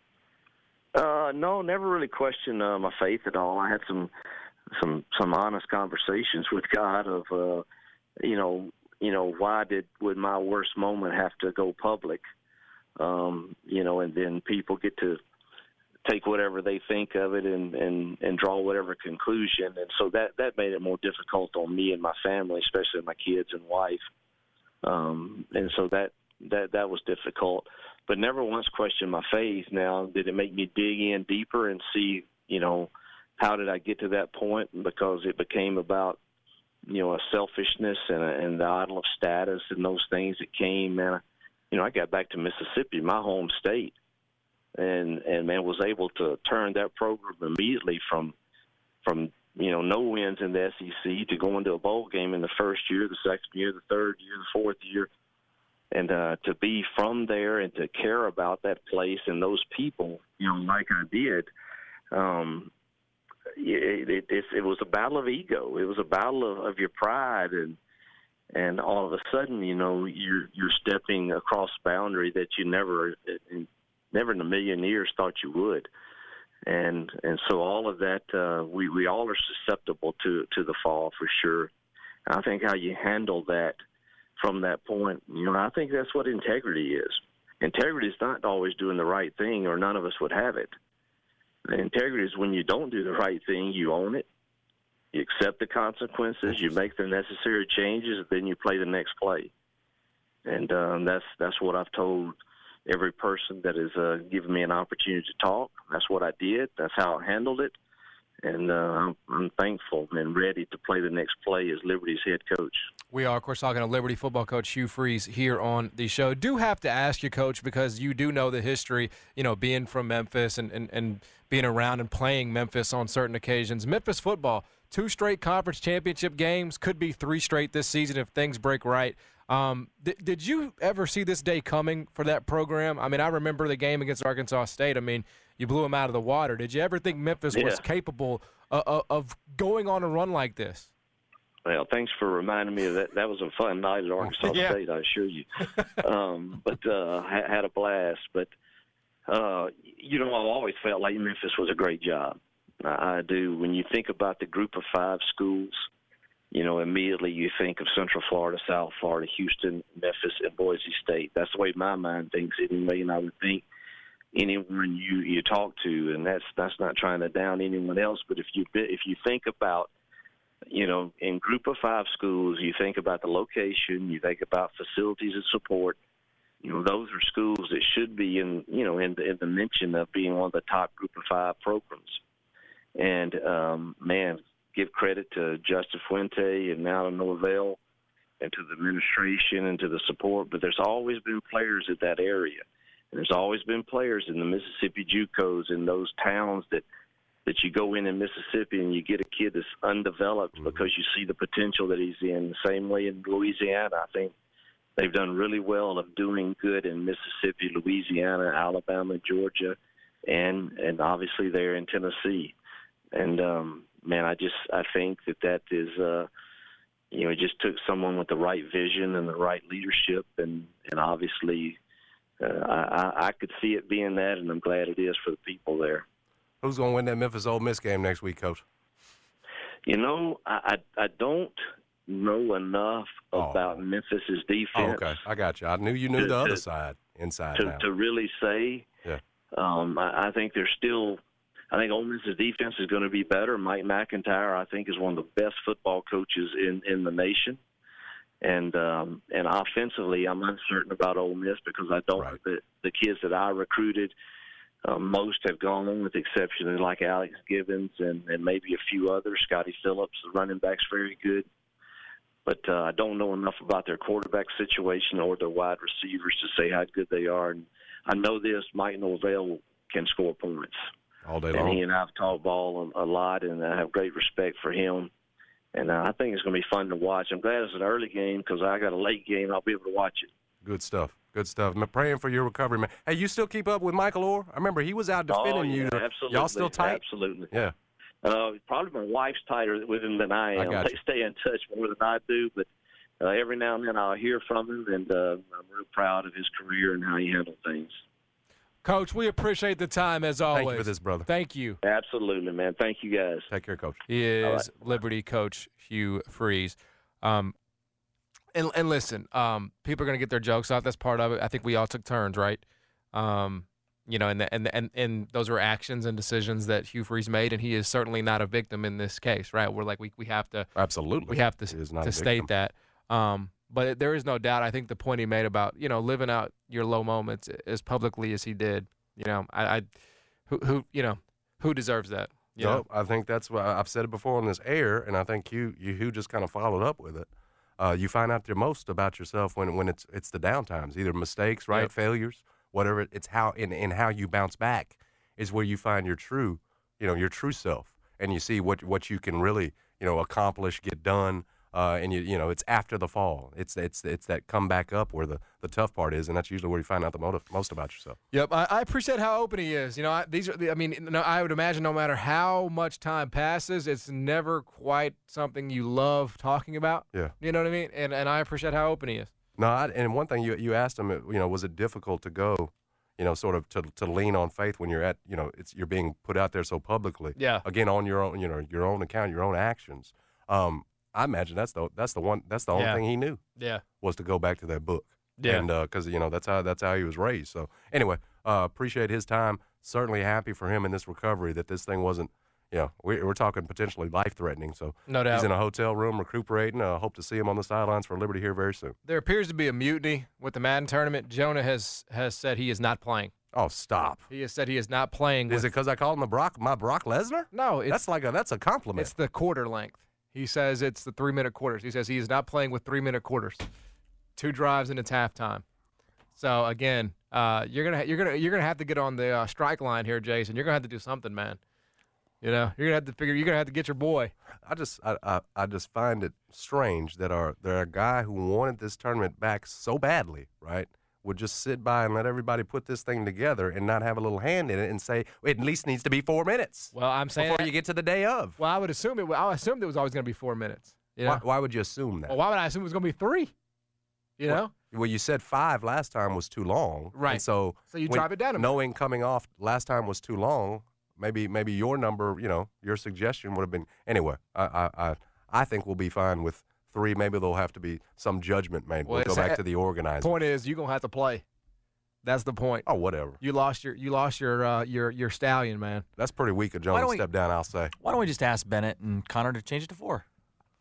Uh, no, never really questioned uh, my faith at all. I had some. some some honest conversations with God of uh you know you know why did would my worst moment have to go public, um you know and then people get to take whatever they think of it and and and draw whatever conclusion, and so that that made it more difficult on me and my family, especially my kids and wife, um and so that that that was difficult, but never once questioned my faith. Now, did it make me dig in deeper and see, you know how did I get to that point? Because it became about, you know, a selfishness and, a, and the idol of status and those things that came. Man, you know, I got back to Mississippi, my home state, and and man was able to turn that program immediately from from you know no wins in the S E C to going to a bowl game in the first year, the second year, the third year, the fourth year, and uh, to be from there and to care about that place and those people, you know, like I did. Um, It, it, it, it was a battle of ego. It was a battle of, of your pride, and and all of a sudden, you know, you're you're stepping across a boundary that you never, never in a million years thought you would, and and so all of that, uh, we we all are susceptible to to the fall for sure. And I think how you handle that from that point, you know, I think that's what integrity is. Integrity is not always doing the right thing, or none of us would have it. Integrity is when you don't do the right thing, you own it, you accept the consequences, you make the necessary changes, and then you play the next play. And um, that's that's what I've told every person that has uh, given me an opportunity to talk. That's what I did. That's how I handled it. And uh, I'm, I'm thankful and ready to play the next play as Liberty's head coach. We are, of course, talking to Liberty football coach Hugh Freeze here on the show. Do have to ask you, Coach, because you do know the history, you know, being from Memphis and, and, and being around and playing Memphis on certain occasions. Memphis football, two straight conference championship games, could be three straight this season if things break right. Um, th- did you ever see this day coming for that program? I mean, I remember the game against Arkansas State. I mean, you blew them out of the water. Did you ever think Memphis yeah. was capable uh, of going on a run like this? Well, thanks for reminding me of that. That was a fun night at Arkansas yeah. State, I assure you. um, but uh, I had a blast. But, uh, you know, I've always felt like Memphis was a great job. I, I do. When you think about the group of five schools, you know, immediately you think of Central Florida, South Florida, Houston, Memphis, and Boise State. That's the way my mind thinks anyway, and I would think anyone you, you talk to, and that's that's not trying to down anyone else, but if you if you think about, you know, in group of five schools, you think about the location, you think about facilities and support, you know, those are schools that should be in, you know, in the, in the mention of being one of the top group of five programs. And, um, man, give credit to Justin Fuente and now to Norvell and to the administration and to the support, but there's always been players at that area. And there's always been players in the Mississippi JUCOs in those towns that, that you go in in Mississippi and you get a kid that's undeveloped mm-hmm. because you see the potential that he's in. The same way in Louisiana, I think they've done really well of doing good in Mississippi, Louisiana, Alabama, Georgia, and and obviously there in Tennessee. And, um, man, I just I think that that is uh, – you know, it just took someone with the right vision and the right leadership, and, and obviously uh, I, I could see it being that, and I'm glad it is for the people there. Who's going to win that Memphis Ole Miss game next week, Coach? You know, I, I, I don't know enough oh. about Memphis's defense. Oh, okay, I got you. I knew you knew to, the other to, side, inside to, now. To really say, yeah. um, I, I think there's still – I think Ole Miss's defense is going to be better. Mike McIntyre, I think, is one of the best football coaches in, in the nation. And um, and offensively, I'm uncertain about Ole Miss because I don't right. the, the kids that I recruited, um, most have gone on with the exception of like Alex Gibbons and, and maybe a few others. Scotty Phillips, the running back's very good. But uh, I don't know enough about their quarterback situation or their wide receivers to say how good they are. And I know this, Mike Norvell can score points. All day and long. he and I have talked ball a, a lot, and I have great respect for him. And uh, I think it's going to be fun to watch. I'm glad it's an early game because I got a late game. I'll be able to watch it. Good stuff. Good stuff. I'm praying for your recovery, man. Hey, you still keep up with Michael Orr? I remember he was out defending oh, yeah, you. Absolutely. Y'all still tight? Absolutely. Yeah. Uh, probably my wife's tighter with him than I am. I got they you. stay in touch more than I do, but uh, every now and then I'll hear from him, and uh, I'm real proud of his career and how he handled things. Coach, we appreciate the time as always. Thank you for this, brother. Thank you. Absolutely, man. Thank you, guys. Take care, Coach. He is right. Liberty coach Hugh Freeze. Um, and, and listen, um, people are going to get their jokes off. That's part of it. I think we all took turns, right? Um, you know, and, the, and, and, and those are actions and decisions that Hugh Freeze made, and he is certainly not a victim in this case, right? We're like, we, we have to – Absolutely. We have to, to state that. Um, but there is no doubt. I think the point he made about, you know, living out your low moments as publicly as he did, you know, I, I who, who, you know, who deserves that? You no, know? I think that's why I've said it before on this air, and I think you, you, Hugh just kind of followed up with it. Uh, you find out the most about yourself when, when it's, it's the down times, either mistakes, right, yep. failures, whatever. It's how, in, in how you bounce back is where you find your true, you know, your true self, and you see what, what you can really, you know, accomplish, get done. Uh, and you you know it's after the fall. It's it's it's that come back up where the, the tough part is, and that's usually where you find out the most, most about yourself. Yep, I, I appreciate how open he is. You know, I, these are the, I mean, no, I would imagine no matter how much time passes, it's never quite something you love talking about. Yeah, you know what I mean. And and I appreciate how open he is. No, I, and one thing you you asked him, you know, was it difficult to go, you know, sort of to to lean on faith when you're at, you know, it's you're being put out there so publicly. Yeah. Again, on your own, you know, your own account, your own actions. Um. I imagine that's the that's the one that's the only yeah. thing he knew. Yeah, was to go back to that book. Yeah, and because uh, you know that's how that's how he was raised. So anyway, uh, appreciate his time. Certainly happy for him in this recovery that this thing wasn't. You know, we, we're talking potentially life threatening. So no doubt he's in a hotel room recuperating. Uh, hope to see him on the sidelines for Liberty here very soon. There appears to be a mutiny with the Madden tournament. Jonah has has said he is not playing. Oh, stop! He has said he is not playing. Is with, it because I called him the Brock my Brock Lesnar? No, it's, that's like a that's a compliment. It's the quarter length. He says it's the three-minute quarters. He says he is not playing with three-minute quarters, two drives and it's halftime. So again, uh, you're gonna you're gonna you're gonna have to get on the uh, strike line here, Jason. You're gonna have to do something, man. You know, you're gonna have to figure. You're gonna have to get your boy. I just I I, I just find it strange that our there a guy who wanted this tournament back so badly, right? Would just sit by and let everybody put this thing together and not have a little hand in it and say it at least needs to be four minutes. Well, I'm saying before that, you get to the day of. Well, I would assume it. I assumed it was always going to be four minutes. You know? why, why would you assume that? Well, why would I assume it was going to be three? You well, know. Well, you said five last time was too long, right? And so so you when, drive it down. A knowing coming off last time was too long. Maybe maybe your number, you know, your suggestion would have been anyway. I I I, I think we'll be fine with three. Maybe there'll have to be some judgment made. We'll, we'll go back to the organizer. Point is, you're gonna have to play. That's the point. Oh, whatever. You lost your you lost your uh, your your stallion, man. That's pretty weak of Jonah to step down, I'll say. Why don't we just ask Bennett and Connor to change it to four?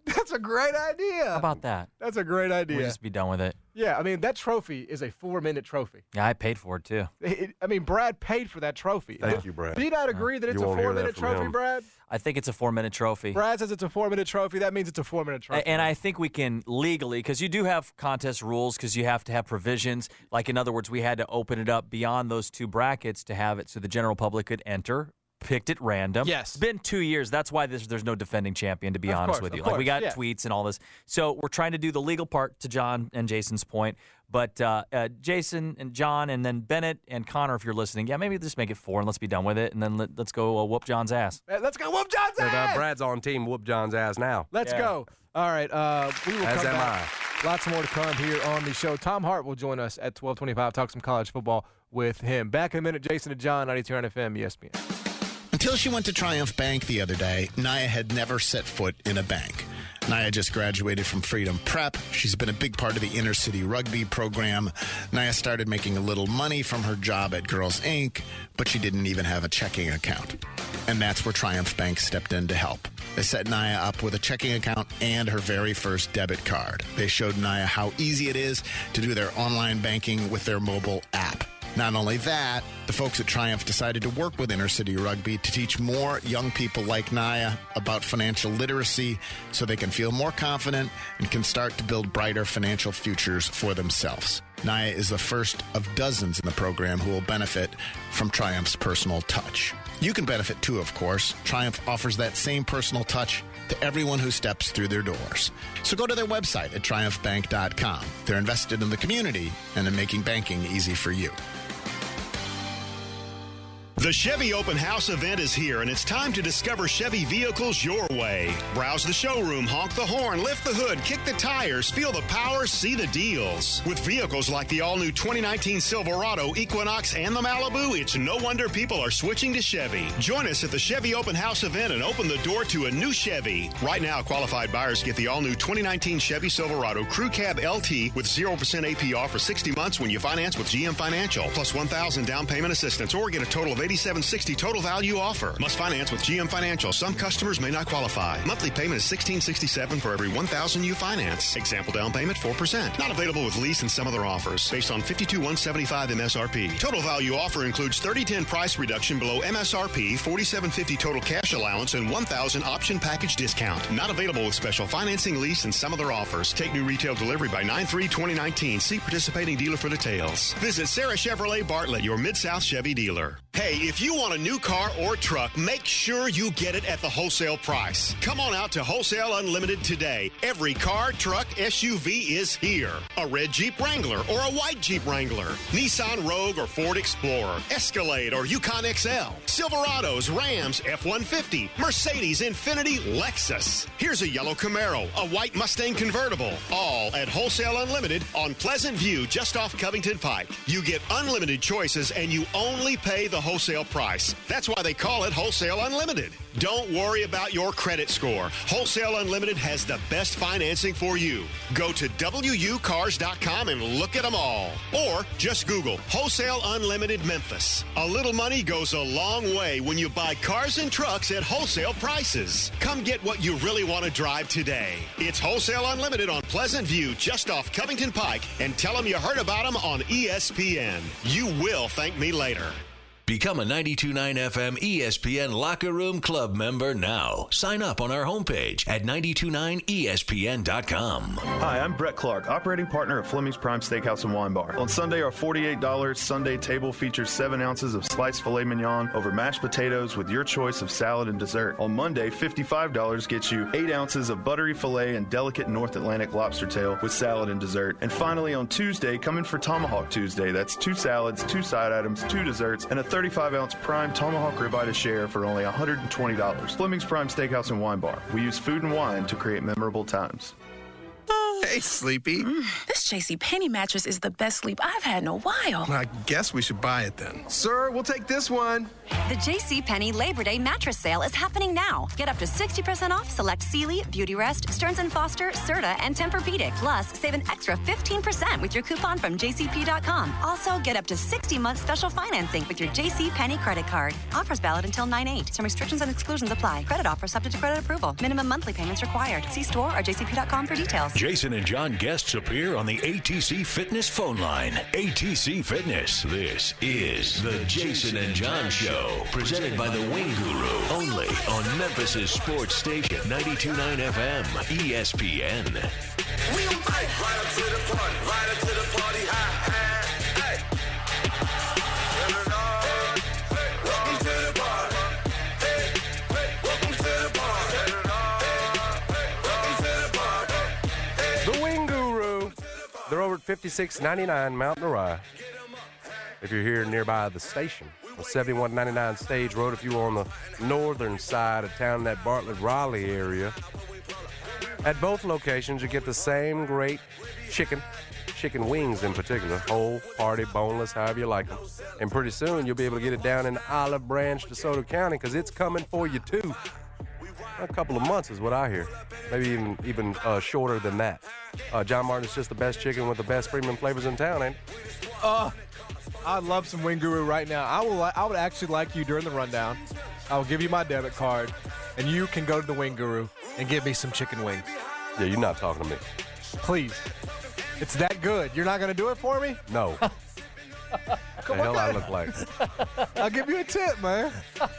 That's a great idea. How about that? That's a great idea. We'll just be done with it. Yeah, I mean, that trophy is a four-minute trophy. Yeah, I paid for it, too. It, I mean, Brad paid for that trophy. Thank you, Brad. Do you not agree that it's a four-minute trophy, him. Brad? I think it's a four-minute trophy. Brad says it's a four-minute trophy. That means it's a four-minute trophy. And I think we can legally, because you do have contest rules, because you have to have provisions. Like, in other words, we had to open it up beyond those two brackets to have it so the general public could enter. Picked at random. Yes. It's been two years. That's why there's, there's no defending champion, to be of honest course, with you. Course, like, we got yeah. tweets and all this. So we're trying to do the legal part, to John and Jason's point. But uh, uh, Jason and John and then Bennett and Connor, if you're listening, yeah, maybe just make it four and let's be done with it. And then let, let's go uh, whoop John's ass. Let's go whoop John's but, ass! Uh, Brad's on team whoop John's ass now. Let's yeah. go. All right. Uh, we will As come am back. I. Lots more to come here on the show. Tom Hart will join us at twelve twenty-five, talk some college football with him. Back in a minute, Jason and John, ninety-two point nine F M, E S P N. Until she went to Triumph Bank the other day, Naya had never set foot in a bank. Naya just graduated from Freedom Prep. She's been a big part of the inner city rugby program. Naya started making a little money from her job at Girls Incorporated, but she didn't even have a checking account. And that's where Triumph Bank stepped in to help. They set Naya up with a checking account and her very first debit card. They showed Naya how easy it is to do their online banking with their mobile app. Not only that, the folks at Triumph decided to work with Inner City Rugby to teach more young people like Naya about financial literacy so they can feel more confident and can start to build brighter financial futures for themselves. Naya is the first of dozens in the program who will benefit from Triumph's personal touch. You can benefit too, of course. Triumph offers that same personal touch to everyone who steps through their doors. So go to their website at triumph bank dot com. They're invested in the community and in making banking easy for you. The Chevy Open House event is here, and it's time to discover Chevy vehicles your way. Browse the showroom, honk the horn, lift the hood, kick the tires, feel the power, see the deals. With vehicles like the all-new twenty nineteen Silverado, Equinox, and the Malibu, it's no wonder people are switching to Chevy. Join us at the Chevy Open House event and open the door to a new Chevy. Right now, qualified buyers get the all-new twenty nineteen Chevy Silverado Crew Cab L T with zero percent A P R for sixty months when you finance with G M Financial, plus one thousand dollars down payment assistance, or get a total of eighty-seven sixty total value offer. Must finance with G M Financial. Some customers may not qualify. Monthly payment is sixteen sixty-seven for every one thousand you finance. Example down payment four percent. Not available with lease and some other offers. Based on fifty-two thousand one hundred seventy-five M S R P. Total value offer includes thirty ten price reduction below M S R P, forty-seven fifty total cash allowance, and one thousand option package discount. Not available with special financing, lease, and some other offers. Take new retail delivery by nine three twenty nineteen. See participating dealer for details. Visit Sarah Chevrolet Bartlett, your Mid-South Chevy dealer. Hey, if you want a new car or truck, make sure you get it at the wholesale price. Come on out to Wholesale Unlimited today. Every car, truck, S U V is here. A red Jeep Wrangler or a white Jeep Wrangler, Nissan Rogue or Ford Explorer, Escalade or Yukon X L, Silverados, Rams, F one fifty, Mercedes, Infiniti, Lexus. Here's a yellow Camaro, a white Mustang convertible, all at Wholesale Unlimited on Pleasant View just off Covington Pike. You get unlimited choices and you only pay the wholesale price. That's why they call it Wholesale Unlimited. Don't worry about your credit score. Wholesale Unlimited has the best financing for you. Go to W U cars dot com and look at them all. Or just Google Wholesale Unlimited Memphis. A little money goes a long way when you buy cars and trucks at wholesale prices. Come get what you really want to drive today. It's Wholesale Unlimited on Pleasant View just off Covington Pike, and tell them you heard about them on E S P N. You will thank me later. Become a ninety-two point nine F M E S P N Locker Room Club member now. Sign up on our homepage at nine two nine E S P N dot com. Hi, I'm Brett Clark, operating partner of Fleming's Prime Steakhouse and Wine Bar. On Sunday, our forty-eight dollars Sunday table features seven ounces of sliced filet mignon over mashed potatoes with your choice of salad and dessert. On Monday, fifty-five dollars gets you eight ounces of buttery filet and delicate North Atlantic lobster tail with salad and dessert. And finally, on Tuesday, come in for Tomahawk Tuesday. That's two salads, two side items, two desserts, and a thirty-five ounce prime tomahawk ribeye to share for only one hundred twenty dollars. Fleming's Prime Steakhouse and Wine Bar. We use food and wine to create memorable times. Hey, Sleepy. Mm, this JCPenney mattress is the best sleep I've had in a while. I guess we should buy it then. Sir, we'll take this one. The JCPenney Labor Day mattress sale is happening now. Get up to sixty percent off select Sealy, Beautyrest, Stearns and Foster, Serta, and Tempur-Pedic. Plus, save an extra fifteen percent with your coupon from J C P dot com. Also, get up to sixty months special financing with your JCPenney credit card. Offers valid until nine eight. Some restrictions and exclusions apply. Credit offer subject to credit approval. Minimum monthly payments required. See store or J C P dot com for details. Jason and John guests appear on the A T C Fitness phone line. A T C Fitness. This is the Jason and John Show, presented by the Wing Guru, only on Memphis' sports station, ninety-two point nine F M, E S P N. We gon' fight right up to the party, right up to the party, high, high, hey. Welcome to the party, hey, hey. Welcome to the party, welcome to the party, hey. The Wing Guru. They're over at fifty-six ninety-nine Mountain Array. If you're here nearby the station, the seventy-one ninety-nine Stage Road, if you're on the northern side of town, that Bartlett-Raleigh area, at both locations, you get the same great chicken, chicken wings in particular, whole, party, boneless, however you like them. And pretty soon, you'll be able to get it down in Olive Branch, DeSoto County, because it's coming for you, too. A couple of months is what I hear. Maybe even even uh, shorter than that. Uh, John Martin's just the best chicken with the best premium flavors in town, ain't it? Uh, I'd love some Wing Guru right now. I will. I would actually like you during the rundown. I will give you my debit card, and you can go to the Wing Guru and get me some chicken wings. Yeah, you're not talking to me. Please. It's that good. You're not going to do it for me? No. Come the on, hell I man. look like. I'll give you a tip, man.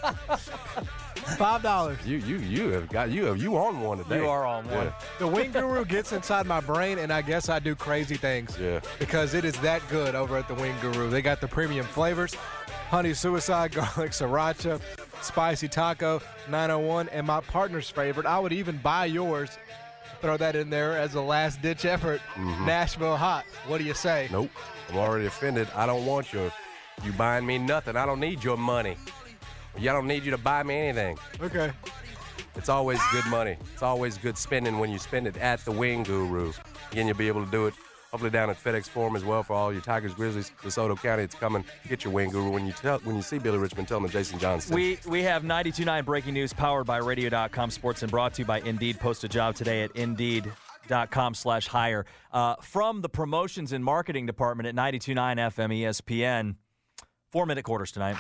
Five dollars. You you you have got you have you on one today. You are on one. Yeah. The Wing Guru gets inside my brain, and I guess I do crazy things. Yeah. Because it is that good over at the Wing Guru. They got the premium flavors: honey suicide, garlic sriracha, spicy taco, nine oh one, and my partner's favorite. I would even buy yours. Throw that in there as a last-ditch effort. Mm-hmm. Nashville hot. What do you say? Nope. I'm already offended. I don't want your you buying me nothing. I don't need your money. I don't need you to buy me anything. Okay. It's always good money. It's always good spending when you spend it at the Wing Guru. Again, you'll be able to do it hopefully down at FedEx Forum as well for all your Tigers, Grizzlies, DeSoto County. It's coming. Get your Wing Guru. When you tell when you see Billy Richmond, tell him that Jason Johnson. We we have ninety-two point nine breaking news powered by radio dot com sports and brought to you by Indeed. Post a job today at Indeed.com slash hire. Uh, from the promotions and marketing department at ninety-two point nine F M E S P N. Four-minute quarters tonight.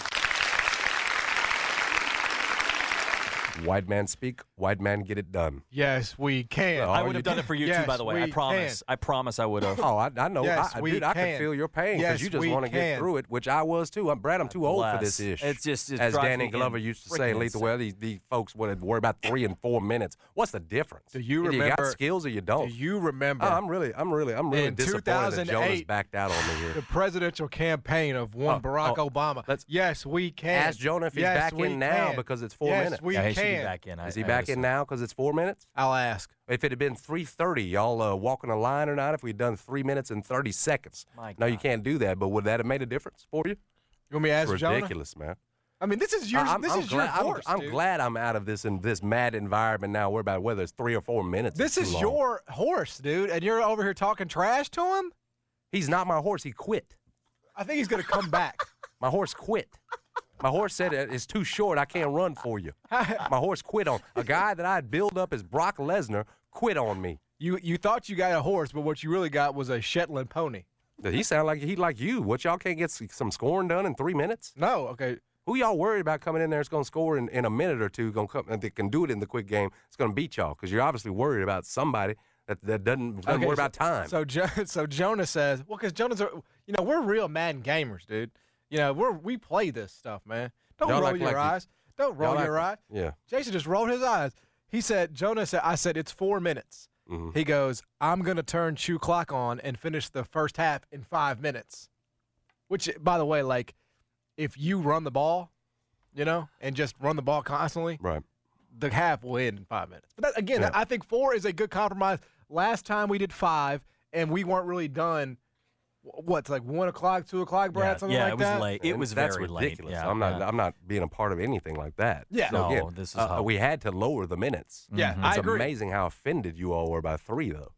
White man speak, white man get it done. Yes, we can. Oh, I would have you done did? it for you, Yes, too, by the way. I we promise. can. I promise I would have. Oh, I, I know. Yes, I, we dude, I can can. feel your pain because Yes, you just we want to get can. through it, which I was too. I'm Brad. I'm too old for Bless. this ish. It's just it as drives Danny me Glover in- used to say, freaking lethal. Well, these, these folks would worry about three and four minutes. What's the difference? Do you Either remember? You got skills or you don't. Do you remember? Oh, I'm really, I'm really, I'm really in disappointed that Jonas two thousand eight, backed out on me here. The presidential campaign of one Oh, Barack oh, Obama. let's Yes, we can. Ask Jonah if he's Yes, back we in now can. because it's four yes, minutes. we Yeah, he can. should be back in. I- Is he I back would in now because it's four minutes? I'll ask. If it had been three thirty, y'all uh, walking a line or not? If we'd done three minutes and thirty seconds. My No, you God. can't do that. But would that have made a difference for you? You want me to ask It's Jonah? ridiculous, man. I mean, this is your I'm, this I'm is glad, your I'm- horse, I'm, dude. glad I'm out of this in this mad environment now. Worry about whether it's three or four minutes. This It's is too long. your horse, dude, and you're over here talking trash to him? He's not my horse. He quit. I think he's going to come back. My horse quit. My horse said it's too short. I can't run for you. My horse quit on a guy that I'd build up as Brock Lesnar. Quit on me. You you thought you got a horse, but what you really got was a Shetland pony. He sound like he like you. What, y'all can't get s- some scoring done in three minutes? No, okay. Who y'all worried about coming in there? It's going to score in, in a minute or two. Going to come and they can do it in the quick game. It's going to beat y'all because you're obviously worried about somebody that, that doesn't doesn't Okay, worry so- about time. So jo- so Jonah says, well, because Jonah's, a, you know, we're real Madden gamers, dude. You know, we're we play this stuff, man. Don't Y'all roll act your like you- eyes. Don't roll Y'all your eyes. act- Yeah. Jason just rolled his eyes. He said, Jonah said, I said, it's four minutes. Mhm. He goes, I'm going to turn Chew Clock on and finish the first half in five minutes. Which, by the way, like, if you run the ball, you know, and just run the ball constantly, Right. the half will end in five minutes. But that, again, Yeah. I think four is a good compromise. Last time we did five, and we weren't really done. What's like one o'clock, two o'clock, Brad? Yeah, something yeah, like it was that. late. It And was that's very late. ridiculous. Yeah, I'm not. yeah. I'm not being a part of anything like that. Yeah. So No, again, this is uh, how- we had to lower the minutes. Yeah, It's I agree. amazing how offended you all were by three, though.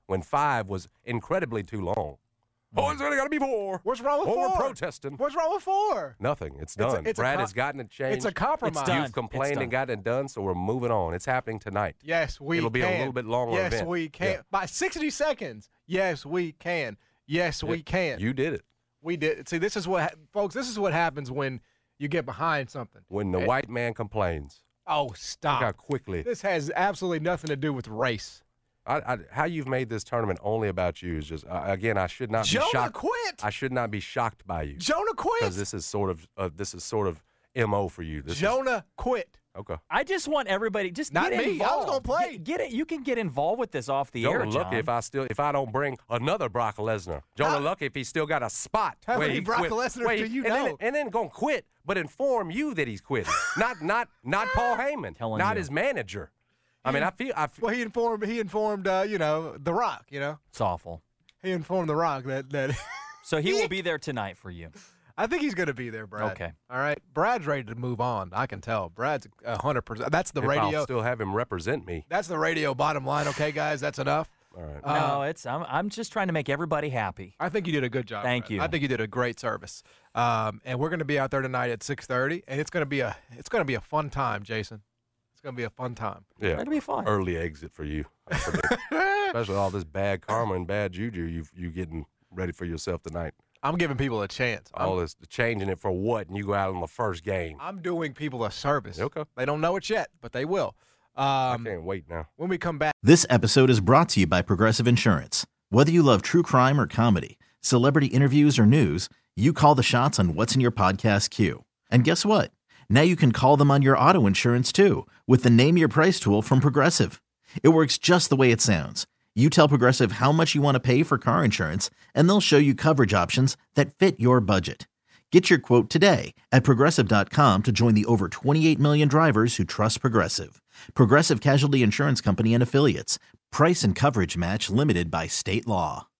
when five was incredibly too long. Oh, it's only got to be four. What's wrong with oh, four? We're protesting. What's wrong with four? Nothing. It's It's a- done. it's a Brad com- has gotten it changed. it's a compromise. It's done. You've complained It's done. and gotten it done, so we're moving on. It's happening tonight. Yes, we It'll be can. a little bit longer Yes, event. we can. Yeah. By sixty seconds. Yes, we can. Yes, we Yeah. can. You did it. We did. See, this is what, ha- folks, this is what happens when you get behind something. When the Eh, white man complains. Oh, stop. Look how quickly. This has absolutely nothing to do with race. I, I, how you've made this tournament only about you is just, uh, again, I should not Jonah be shocked. quit. I should not be shocked by you. Jonah quit. Because this is sort of, uh, this is sort of M O for you. This Jonah quit. Is, okay. I just want everybody just Not get me. I was involved. gonna play. Get, get it. You can get involved with this off the air, Jonah John. lucky if I still if I don't bring another Brock Lesnar. Jonah lucky if he's still got a spot. How where many he Brock quit. Lesnars Wait, do you and know? Then, and then gonna quit, but inform you that he's quitting. not not not Paul Heyman. Telling not you. his manager. I mean, I feel I feel, Well, he informed. He informed. Uh, you know, The Rock. You know, It's awful. he informed The Rock that that. So he will be there tonight for you. I think he's going to be there, Brad. Okay. All right. Brad's ready to move on. I can tell. Brad's a hundred percent. That's the if radio. I'll still have him represent me. That's the radio bottom line. Okay, guys, that's enough. All right. no, it's I'm I'm just trying to make everybody happy. I think you did a good job. Thank Brad. you. I think you did a great service. Um, and we're going to be out there tonight at six thirty, and it's going to be a it's going to be a fun time, Jason. It's going to be a fun time. Yeah. It'll be fun. Early exit for you. I predict. Especially all this bad karma and bad juju you you getting ready for yourself tonight. I'm giving people a chance. I'm, All this changing it for what, and you go out on the first game. I'm doing people a service. Okay. They don't know it yet, but they will. I Um, can't wait now. when we come back. This episode is brought to you by Progressive Insurance. Whether you love true crime or comedy, celebrity interviews or news, you call the shots on what's in your podcast queue. And guess what? Now you can call them on your auto insurance too with the Name Your Price tool from Progressive. It works just the way it sounds. You tell Progressive how much you want to pay for car insurance, and they'll show you coverage options that fit your budget. Get your quote today at Progressive dot com to join the over twenty-eight million drivers who trust Progressive. Progressive Casualty Insurance Company and Affiliates. Price and coverage match limited by state law.